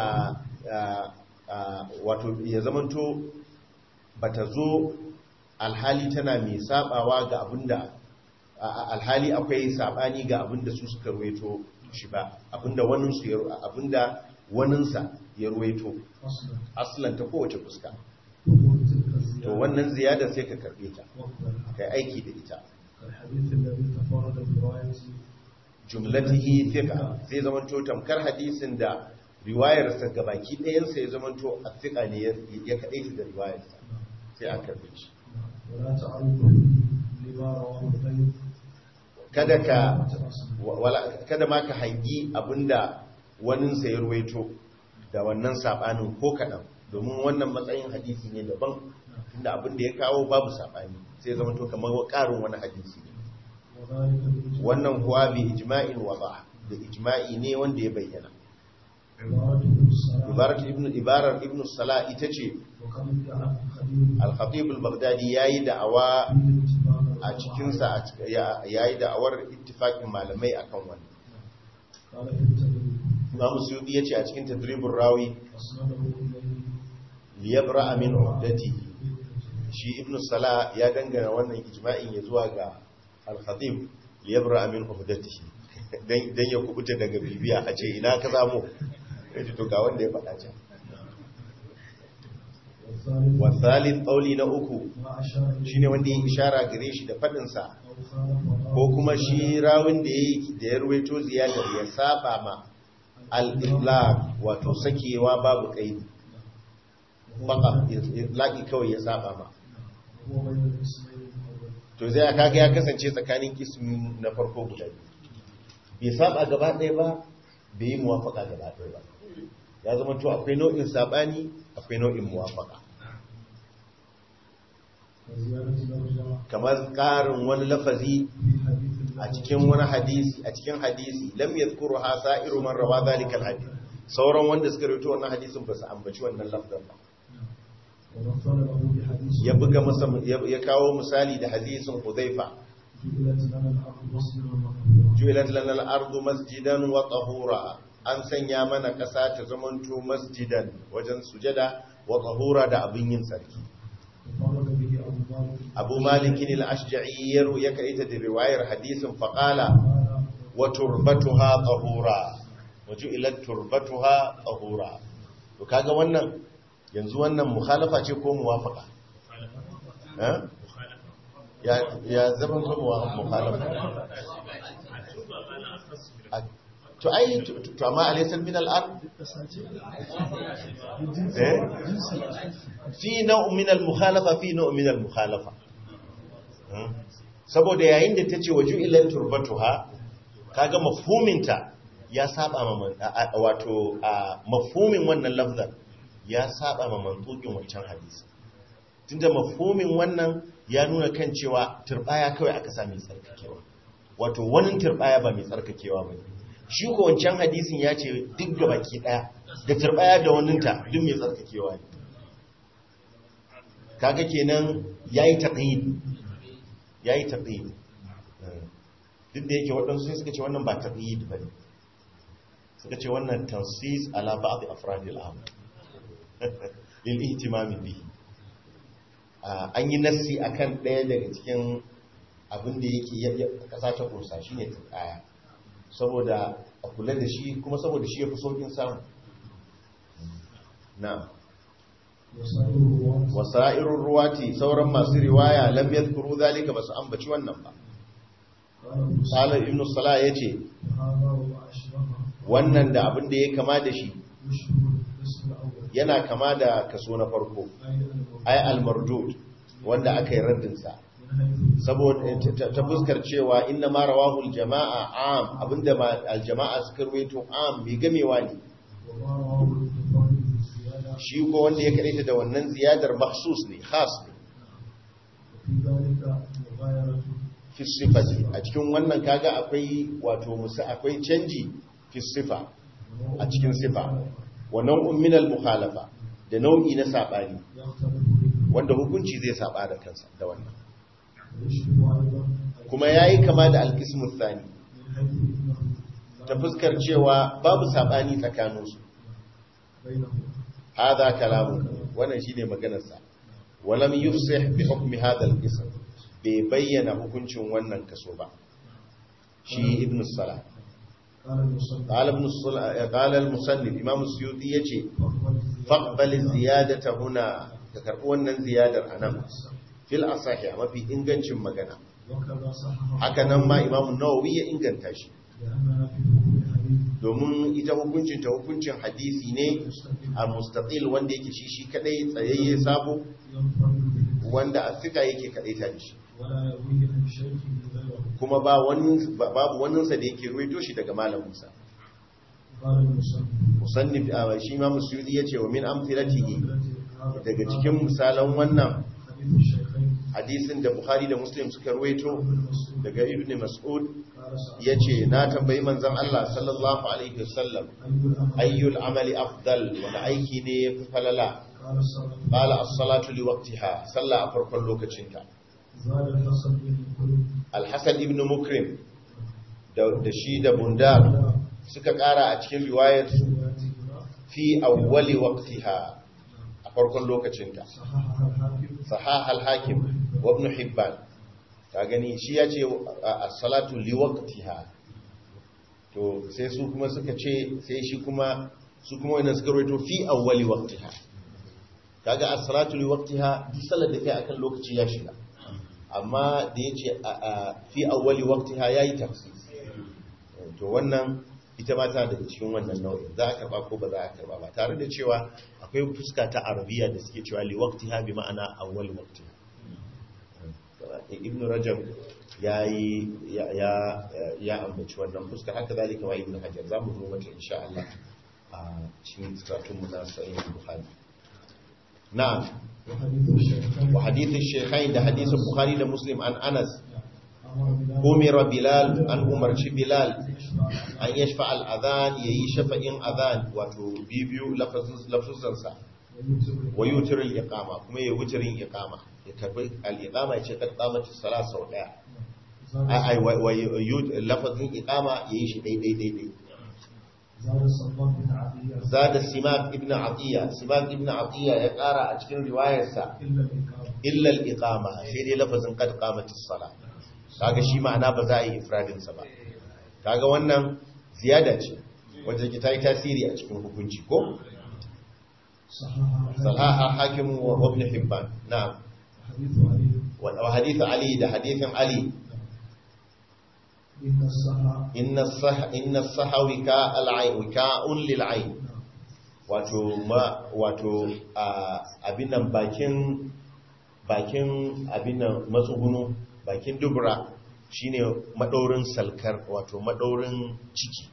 wato ya zamanto bata zo alhali tana mai sabawa ga abinda alhali akwai sabani ga abinda su suka ruwaito shi ba, abinda waninsa ya ruwaito aslan ta kowace fuska, to wannan ziyadar sai ka karbe ta kai aiki da ita. Jumlatihi thiqa, zai zamanto tamkar hadisin da riwayarsa gabaki ɗayansa ya zamanto athiqa ne ya kadaita da riwayarsa, sai an karbe shi. kada ma ka hangi abinda waninsa ya ruwaito da wannan sabanin ko kaɗan, domin wannan matsayin hadisi ne daban, inda abinda ya kawo babu sabani sai zama to kamar ƙarin wani hadisi ne. Wannan kuwa bi ijma'in wada, da ijma'i ne wanda ya bayyana. Ibarar ibn Salah ita ce al-Khatib al-Baghdadi yayi da'awa a cikinsa, yayi da'awar ittifaqin malamai akan wannan. Imam Suyuti yace a cikin Tadribur Rawi liyabra min uhdatihi, shi ibn Salah ya dangana wannan ijma'in ya zuwa ga al-Khatib liyabra min uhdatihi, dan ya kubuta daga bibiya a ce ina ka samu, yace to ga wanda ya faɗa can. Wasalin ƙauli na uku shine wanda ya ishara gare shi da faɗinsa, ko kuma shi rawin da ya ruwaito ziyadar ya saba ma al-itlaq, wato sakewa babu ƙaidi, faka itlaqi kawai ya saba ma, to zai kaga ya kasance tsakanin kismi na farko guda biyu, bai saba gaba ɗaya ba, bai yi muwafaka gaba ɗaya ba, ya zama to akwai nau'in sabani akwai nau'in muwafaka. Kamar ƙarin wani lafazi a cikin wani hadisi, a cikin hadisi lam yadhkuru ha sa'iru man rawa zalikal hadith, sauran wanda suka rawaito wannan hadisin ba su ambaci wannan lafzan ba. Ya buga masa, ya kawo misali da hadisin Hudhaifa, ju'ilat lana al-ardu masjidan wa tahura, an sanya mana ƙasa ta zamanto masjidan wajen sujada, wa tahura da abin yin sarki. Abu Malikin al-Ashja'i ya kaita da riwayar hadisin faqala wa turbatuha tahura, waju'ilat turbatuha tahura. To kaga wannan yanzu wannan mukhalafa ce ko muwafaqa? Ya zaman to mukhalafa. To ai to amma alaysa min al-ard fi naw' min al-mukhalafa, fi naw' min al-mukhalafa, saboda yayin da tace waju'ilat turbatuha, kaga mafhuminta ya saba ma, wato mafhumin wannan lafzan ya saba ma mantuqin wancan hadisi. tunda mafhumin wannan ya nuna kan cewa turbaya kawai aka sami tsarkakewa wato wani turbaya ba mai tsarkakewa ba shi ko wancan hadisin ya ce duk ga baki daya da turbaya da waninta duk mai tsarkakewa ne kaga kenan yayi taqyid duk da yake waɗansu sai suka ce wannan ba taqyid bane suka ce wannan tansis ala ba'd afradil am lil ihtimam bihi an yi nassi akan ɗaya daga cikin abin da yake kasa ta kursa shine turbaya saboda a kula da shi kuma saboda shi yafi saukin samu na'am wasa'irur ruwati sauran masu riwaya lam yadhkuru zalika basu ambaci wannan ba qala ibn salah yace wannan da abin da ya kama da shi yana kama da kaso na farko ay al-mardud wanda aka yi raddin sa saboda ta fuskar cewa inna ma rawahu al-jama'a am abinda al-jama'a suka ruwaito am mai gamewa ne shi ko wanda ya kadaita da wannan ziyadar mahsus ne khas ne fi sifati a cikin wannan kaga akwai wato akwai canji fi sifa a cikin sifa wannan umminal mukhalafa da nau'i na sabani wanda hukunci zai saba da kansa da wannan kuma yayi kama da al-qismu thani ta fuskar cewa babu sabani tsakaninsu hada kalamu wannan shine maganar sa walam yufsih bi hukmi hada al-qism bai bayyana hukuncin wannan kaso ba shi ibn salah qala al-musannif imam as-suyuti yace faqbal az-ziyadata huna ka karbi wannan ziyadar anan fil asahi mafi ingancin magana haka nan ma imam an-nawawi ya inganta shi domin ita hukuncin hadisi ne a mustaqil wanda yake shi kadai tsayayye sabo wanda a fika yake kadaita da shi kuma babu waninsa da yake ruwaito shi daga malaminsa musannif shi ma musyudi yace wa min amthilatihi daga cikin misalan wannan hadisin da Bukhari da Muslim suka ruwaito daga Ibn Mas'ud yace na tambayi manzon Allah sallallahu alaihi wasallam ayyul amali afdal wani aiki ne yafi falala qala as-salatu li waqtiha salla a farkon lokacinta al-Hasan ibn Mukrim da shi da Bundar suka kara a cikin riwayar su fi awwali waqtiha a farkon lokacinta sahah al-Hakim wa Ibn Hibban ta gani shi ya ce as-salatu li waqtiha to sai su kuma suka ce sai shi kuma su kuma wannan suka rawaito fi awwali waqtiha kaga as-salatu li waqtiha duk salar da kai akan lokaci ya shiga amma da yace fi awwali waqtiha yayi tafsis to wannan ita ma ta daga cikin wannan nau'in za a karba ko ba za a karba ba tare da cewa akwai fuska ta arabiya da suke cewa li waqtiha bi ma'ana awwal waqtiha ibn rajab ya ambaci wannan fuska haka zalika wa ibn hajar zamu zo mata insha Allah a cikin karatun mu na sahih bukhari na'am wa hadith ash-shaykhain da hadith bukhari da muslim an anas umira bilal an umarci bilal an yashfa al-adhan yayi shafa'in adhan wato bibiyu lafzuzansa wa yutir al-iqama kuma ya wutirin iqama ya karbi al-iqama ya ce kad qamati salat sau daya ai lafazin iqama yayi shi daidai zada simak ibn atiya ya kara a cikin riwayarsa illa al-iqama sai dai lafazin kad qamati salat kaga shi ma'ana ba za a yi ifradin sa ba kaga wannan ziyada ce wanda ke tayi tasiri a cikin hukunci ko صحاح حاكم وابن حبان نعم وحديث علي ده حديث علي إن الصح وكاء العين وكاء للعين wato abinan bakin abinan matsugunu bakin dubura shine madaurin salkar wato madaurin ciki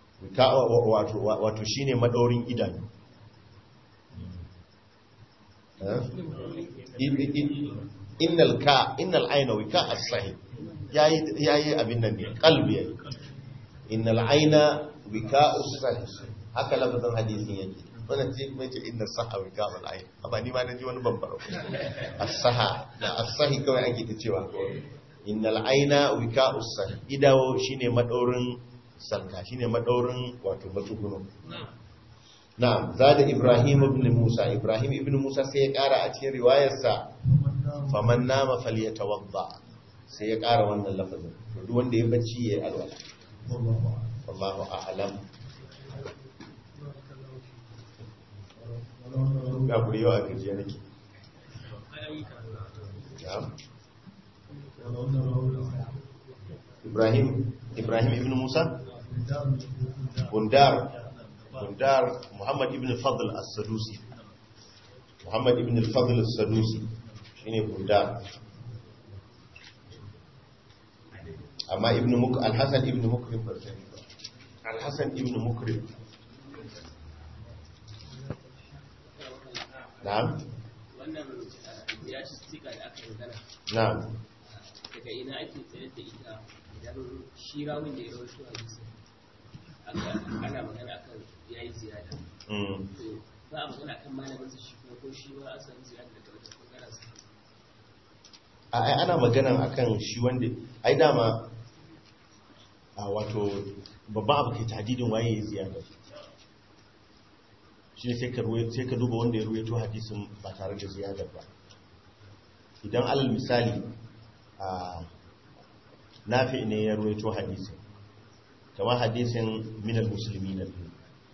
wato shine madaurin idanu innal aina wika as-sahih yayi abin nan ne qalbi yayi innal aina wika as-sahih haka lafazin hadisin yake wannan ce mai ce inna saha wika al-ain amma ni ma naji wani bambara as-saha da as-sahih kawai ake ta cewa innal aina wika as-sahih idawo shine madaurin salka shine madaurin wato matsuguno na'am zada Ibrahim ibn Musa sai ya kara a cikin riwayarsa faman nama falyatawadda sai ya kara wannan lafazin to duk wanda ya bacci yayi alwala wallahu a'lam ga buri yau a gajiya nake Ibrahim ibn Musa Bundar Muhammad ibn Fadl as-Sadusi shine Bundar amma al-Hasan ibn Mukrim na'am wannan ya ci tsika da aka yi magana na'am daga ina ake tsayar da ita idan shi rawun da ya rawaito hadisi ana magana akan yayi ziyada to ba a magana kan malamin sa shi ko shi ba a san ziyada daga wata bangaren sa ai ana magana akan shi wanda ai dama wato babban abu ke tadidin waye yayi ziyada shi sai ka duba wanda ya ruwaito hadisin ba tare da ziyadar ba idan alal misali nafi ne ya ruwaito hadisin kamar hadisin minal musulmi na biyu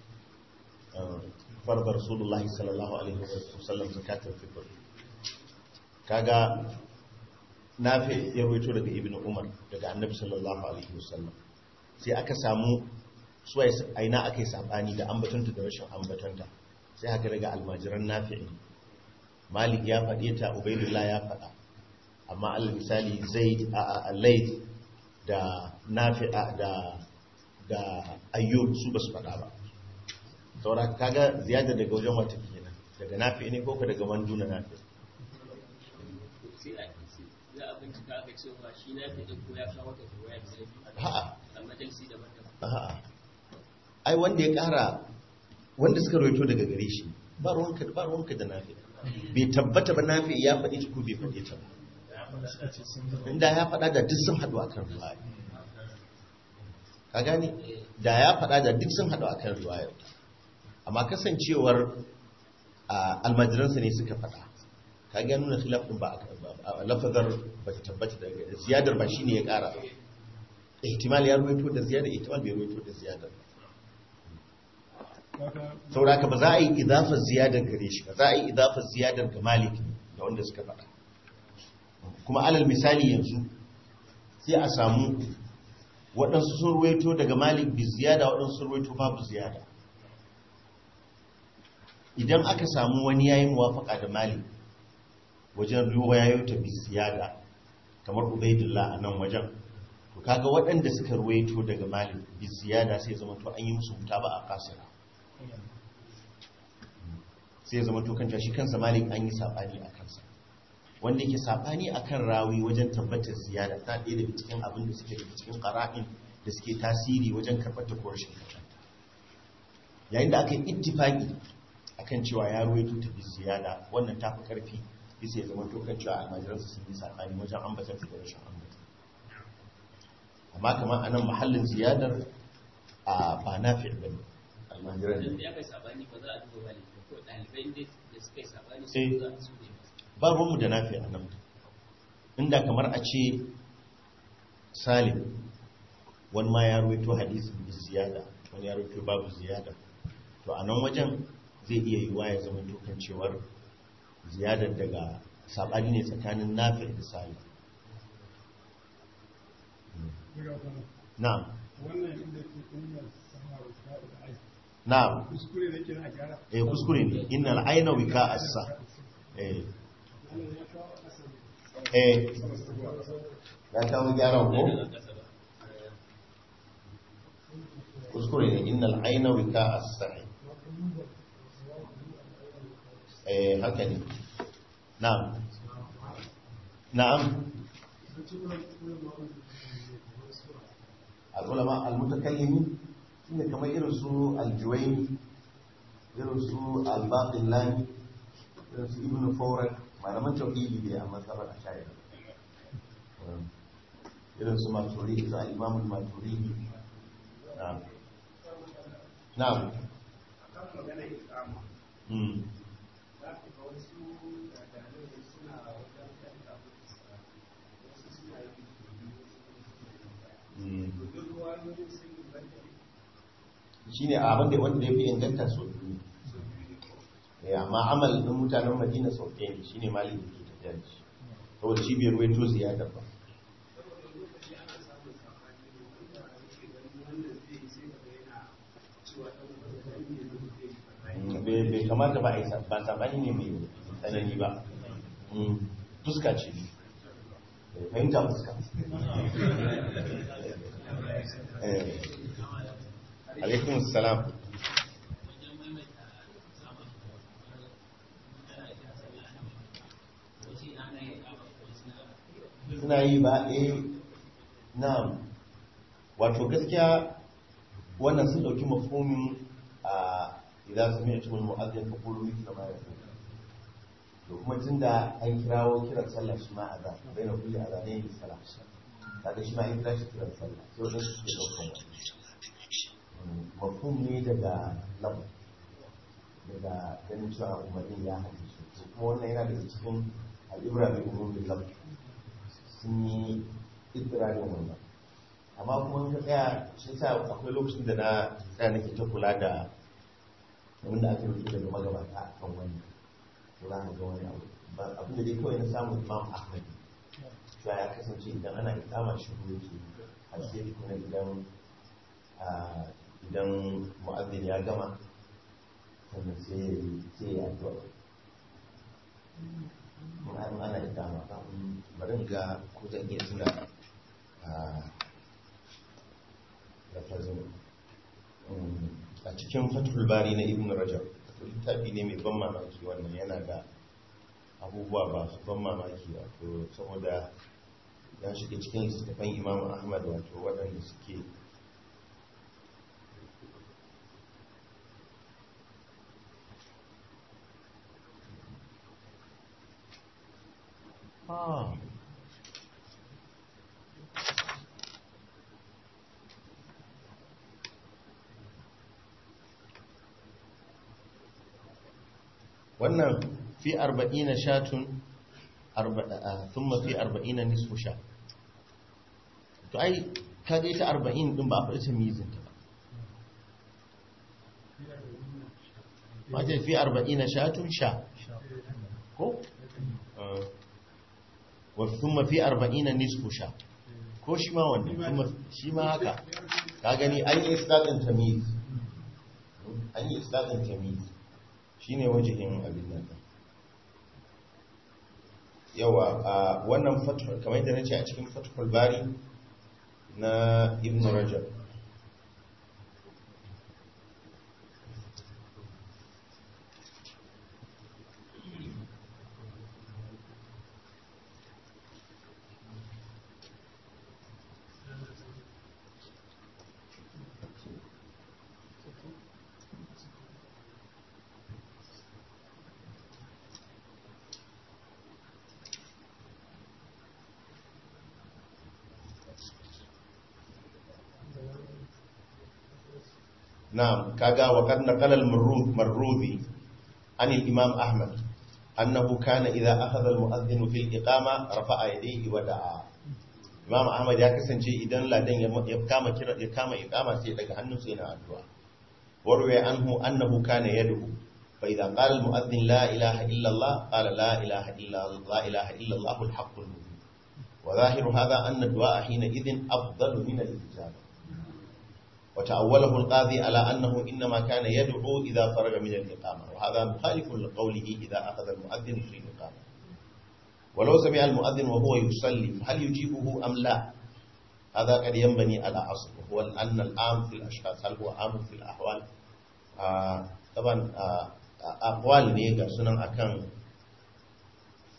farbar rasulullahi sallallahu alaihi wasallam zakatul fitr kaga nafi ya ruwaito daga ibnu umar daga annabi sallallahu alaihi wasallam sai aka samu suwai aina aka yi sabani da ambatanta da rashin ambatanta sai haka daga almajiran nafi'in malik ya faɗe ta ubaidullah ya faɗa amma al misali zaid al-layth da nafi'a da ayyub su basu faɗa ba saboda kaga ziyada daga wajen wata kenan daga nafi ne ko daga manduna nafi sai za a bincika aka cewa shi nafi da ko ya kawo ta ruwaya sai a majalisi daban-daban ai wanda ya kara wanda suka roito daga gare shi ba ruwanka da nafi bai tabbata ba nafi ya faɗi ta ko bai faɗi ta ba inda ya faɗa da duk sun haɗu a kan riwaya ka gani da ya faɗa da duk sun haɗu a kan riwayar amma kasancewar almajiransa ne suka faɗa ka gani nuna filafin ba a lafazar ba ta tabbata daga ziyadar ba shi ne ya ƙara ba ihtimal ya ruwaito da ziyadar ihtimal bai ruwaito da ziyadar sauraka ba za a yi idafar ziyadar gare shi ba za a yi idafar ziyadar ga malik da wanda suka faɗa kuma alal misali yanzu sai a samu waɗansu sun ruwaito daga malik bi ziyada waɗansu sun ruwaito babu ziyada idan aka samu wani yayin muwafaka da malik wajen riwayoyi ta bi ziyada kamar ubaidullah a nan wajen to kaga waɗanda suka ruwaito daga malik bi ziyada sai zama to an yi musu mutaba a kasira sai zama to kanta shi kansa malik an yi sabani a kansa wanda yake sabani akan rawi wajen tabbatar ziyada ta ɗaya daga cikin abin da suke daga cikin qara'in da suke tasiri wajen karɓar ta ko rashin karɓar yayin da aka yi ittifaqi akan cewa ya ruwaito ta bi ziyada wannan ta fi karfi bisa ya zama to kan cewa almajiransa sun yi sabani wajen ambatar ta da rashin ambata amma kamar anan mahallin ziyadar ba nafi' bane almajiran da ya kai sabani ba za a duba malik ko ɗalibai da suka yi sabani su za su ne ba ruwanmu da nafi a nan inda kamar a ce salim wani ma ya ruwaito hadisin bi ziyada wani ya ruwaito babu ziyada to a nan wajen zai iya yiwuwa ya zama tokan cewar ziyadar daga sabani ne tsakanin nafi da salim na'am na'am kuskure ne innal aina wika as-sa ya kawo gyara ko? kuskure ne innal aina wika as-sa'i haka ne na'am na'am al-ulama al-mutakallimi shine kamar irin su al-Juwayni, irin su al-Baqillani, irin su Ibn Fawrak, malaman tauhidi ne a mazhabar Ash'ari, irin su Maturidi, su al-Imam al-Maturidi. Na'am na'am shi ne abin da wanda ya fi inganta sau biyu ne, amma amal ɗin mutanen Madina sau ɗaya ne, shi ne malin da ke tafiya da shi saboda shi bai ruwaito ziyadar ba. Bai kamata ba a yi ba sabani ne mai tsanani ba, fuska ce, fahimta fuska. Alaikun salam. Suna yi ba na wato gaskiya wannan sun dauki mafhumin a idan su mai cikin mu'azzin ka kulu miki da mara to kuma tunda an kirawo kiran sallah shi ma azan bai na kulli azanai ne sallah kaga shi ma an kira shi kiran sallah sai wannan su ke daukan wani mafhum ne daga lam daga ganin cewa umarnin ya haɗe shi kuma wannan yana daga cikin al'ibra mai umumin lam sun yi idirarin wannan amma kuma ka tsaya shi sa akwai lokacin da na tsaya nake ta kula da wanda aka rubuta daga magabata a kan wani kula ga wani abin da dai kawai na samun imam ahmad cewa ya kasance idan ana ikama shi yake har sai kuma idan mu'azzin ya gama sannan sai ya addu'a in ana ikama bari ga ko zan iya tuna a cikin fathul bari na ibn rajab littafi ne mai ban mamaki wannan yana da abubuwa ba su ban mamaki wato saboda ya shiga cikin littattafan imam ahmad wato waɗanda suke wannan fi 40 shatun thumma fi 40 nisfu sha to ai kage ita 40 din ba a faɗi tamyizin ta ba ta fi 40 shatun sha ko wa thumma fi 40 nisfu sha ko shi ma wannan thumma shi ma haka ka gani an yi islaqin tamyiz shi ne wajihin abin nan yawa a wannan fatul kamar yadda na ce a cikin fatul bari na ibn rajab نعم كاغا وقد نقل المروذي عن الإمام أحمد أنه كان إذا أخذ المؤذن في الإقامة رفع يديه ودعا إمام أحمد يكسنجي إذن لدن يقام إقامة سيدك عنه سينا الدعاء وروي عنه أنه كان يدعو فإذا قال المؤذن لا إله إلا الله قال لا إله إلا الله الحق المبين وظاهر هذا أن الدعاء حينئذ أفضل من الإجابة وتأوله القاضي على أنه إنما كان يدعو إذا فرغ من الإقامة وهذا مخالف لقوله إذا أخذ المؤذن في الإقامة ولو سمع المؤذن وهو يصلي هل يجيبه أم لا هذا قد ينبني على أصل وهو أن العام في الأشخاص هل هو عام في الأحوال طبعا أقوال نيجا سنن أكان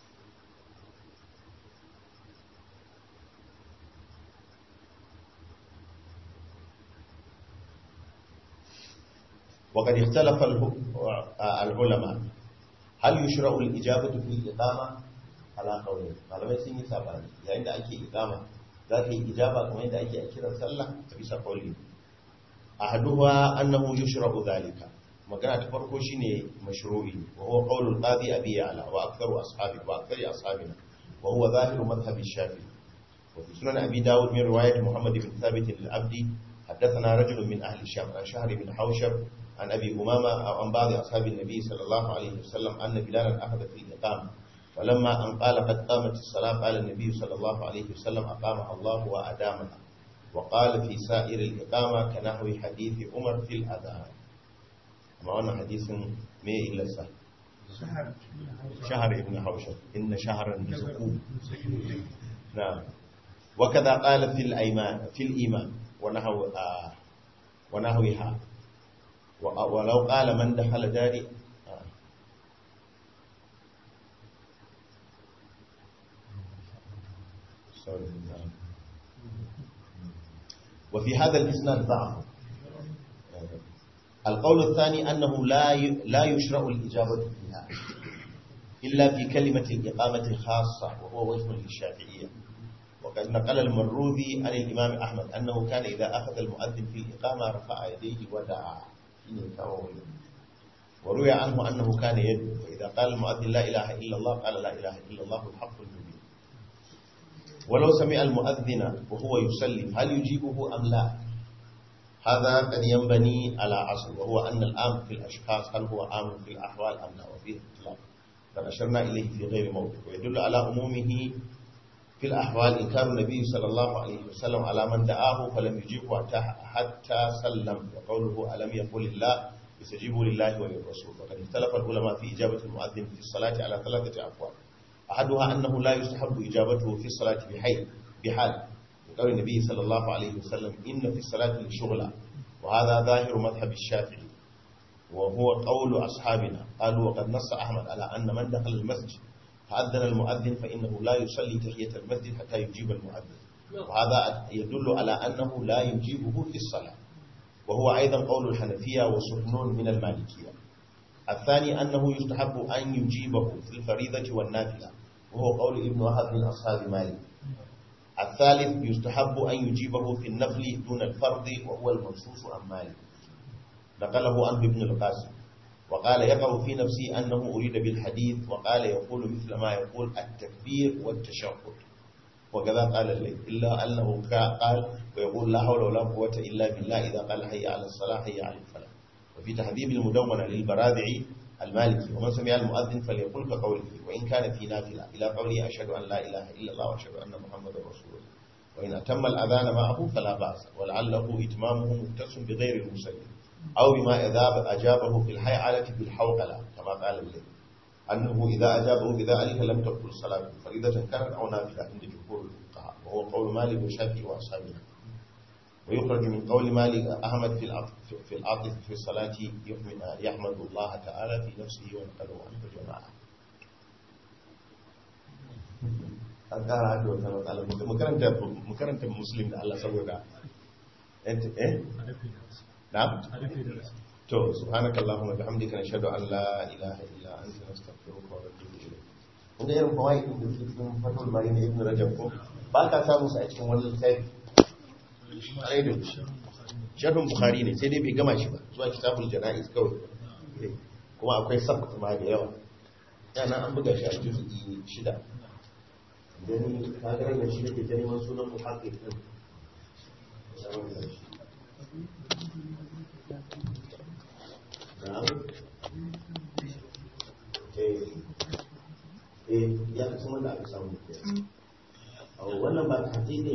وقد اختلف العلماء هل يشرع الإجابة في الإقامة على قولين malamai sun yi sabani yayin da ake iqama za ka yi ijaba kamar yadda ake a kiran sallah a bisa qawli ahaduha annahu yushra'u dhalika magana ta farko shine mashru'i wa huwa qawlu al-qadi abi ya'la wa aktharu ashabina wa huwa zahiru madhhab ash-shafi'i wa fi sunan abi dawud min riwayat muhammad ibn thabit al-abdi حدثنا رجل من أهل الشام عن شهر بن حوشب عن أبي أمامة أو عن بعض أصحاب النبي صلى الله عليه وسلم أن بلالا أخذ في الإقامة فلما أن قال قد قامت الصلاة قال النبي صلى الله عليه وسلم أقامها الله وأدامها وقال في سائر الإقامة كنحو حديث عمر في الأذان ما أنا حديث ما إلا سهل شهر ابن حوشب إن شهرا نزقوه نعم وكذا قال في الإيمان ونحوها ولو قال من دخل داري وفي هذا الإسناد ضعف. القول الثاني أنه لا يشرع الإجابة فيها إلا في كلمة الإقامة الخاصة وهو وجه للشافعية. وقد نقل المروذي عن الإمام أحمد أنه كان إذا أخذ المؤذن في الإقامة رفع يديه ودعا وروي عنه أنه كان يدعو وإذا قال المؤذن لا إله إلا الله قال لا إله إلا الله الحق المبين. ولو سمع المؤذن وهو يسلم هل يجيبه أم لا؟ هذا قد ينبني على أصل وهو أن الآن في الأشخاص هل هو عام في الأحوال أم لا وفيه اختلاف قد أشرنا إليه في غير موضع ويدل على عمومه في الأحوال إنكار النبي صلى الله عليه وسلم على من دعاه فلم يجيبه حتى سلم وقوله ألم يقل الله يستجيبوا لله وللرسول. وقد اختلف العلماء في إجابة المؤذن في الصلاة على 3 أقوال أحدها أنه لا يستحب إجابته في الصلاة بحال وقال النبي صلى الله عليه وسلم إن في الصلاة لشغلا وهذا ظاهر مذهب الشافعي وهو قول أصحابنا قالوا وقد نص أحمد على أن من دخل المسجد فأذن المؤذن فإنه لا يصلي تحية المسجد حتى يجيب المؤذن وهذا يدل على أنه لا يجيبه في الصلاة وهو أيضا قول الحنفية وسحنون من المالكية. الثاني أنه يستحب أن يجيبه في الفريضة والنافلة وهو قول ابن وهب من أصحاب مالك. الثالث يستحب أن يجيبه في النفل دون الفرض وهو المنصوص عن مالك نقله عنه ابن القاسم وقال يقع في نفسي أنه أريد بالحديث وقال يقول مثل ما يقول التكبير والتشهد وكذا قال الليل إلا أنه قال ويقول لا حول ولا قوة إلا بالله إذا قال حي على الصلاة حي على الفلاح. وفي تحذيب المدونة للبراذعي المالكي ومن سمع المؤذن فليقول كقوله وإن كان في نافلة إلى قوله أشهد أن لا إله إلا الله وأشهد أن محمد رسول الله وإن أتم الأذان معه فلا بأس ولعله إتمامه مختص بغير المسلم أو بما إذا أجابه في الحيعلة بالحوقلة كما قال الليل أنه إذا أجابه بذلك لم تبطل الصلاة فريضة كانت أو نافلة عند جمهور الفقهاء وهو قول مالك والشافعي وأصحابه. ويخرج من قول مالك أحمد في العاطفة في الصلاة يحمد الله تعالى في نفسه ونقله عنه جماعة. أقرأ هذا وكذا مكرنت مسلم الله سوى أنت إيه؟ نعم. تو سبحانك اللهم وبحمدك نشهد أن لا إله إلا أنت نستغفرك ونتوب إليك. kun ga irin fawaid din da suke cikin fatul bari na ibn rajab ko ba ka samu su a cikin wani littafi aidin sharhun bukhari ne sai dai bai gama shi ba zuwa kitabul janaiz kawai kuma akwai sabt ma da yawa yana an buga shi a juz'i 6 dan ka ga da shi yake da neman sunan muhaqqiq din ya kasu wanda aka samu wannan ba ta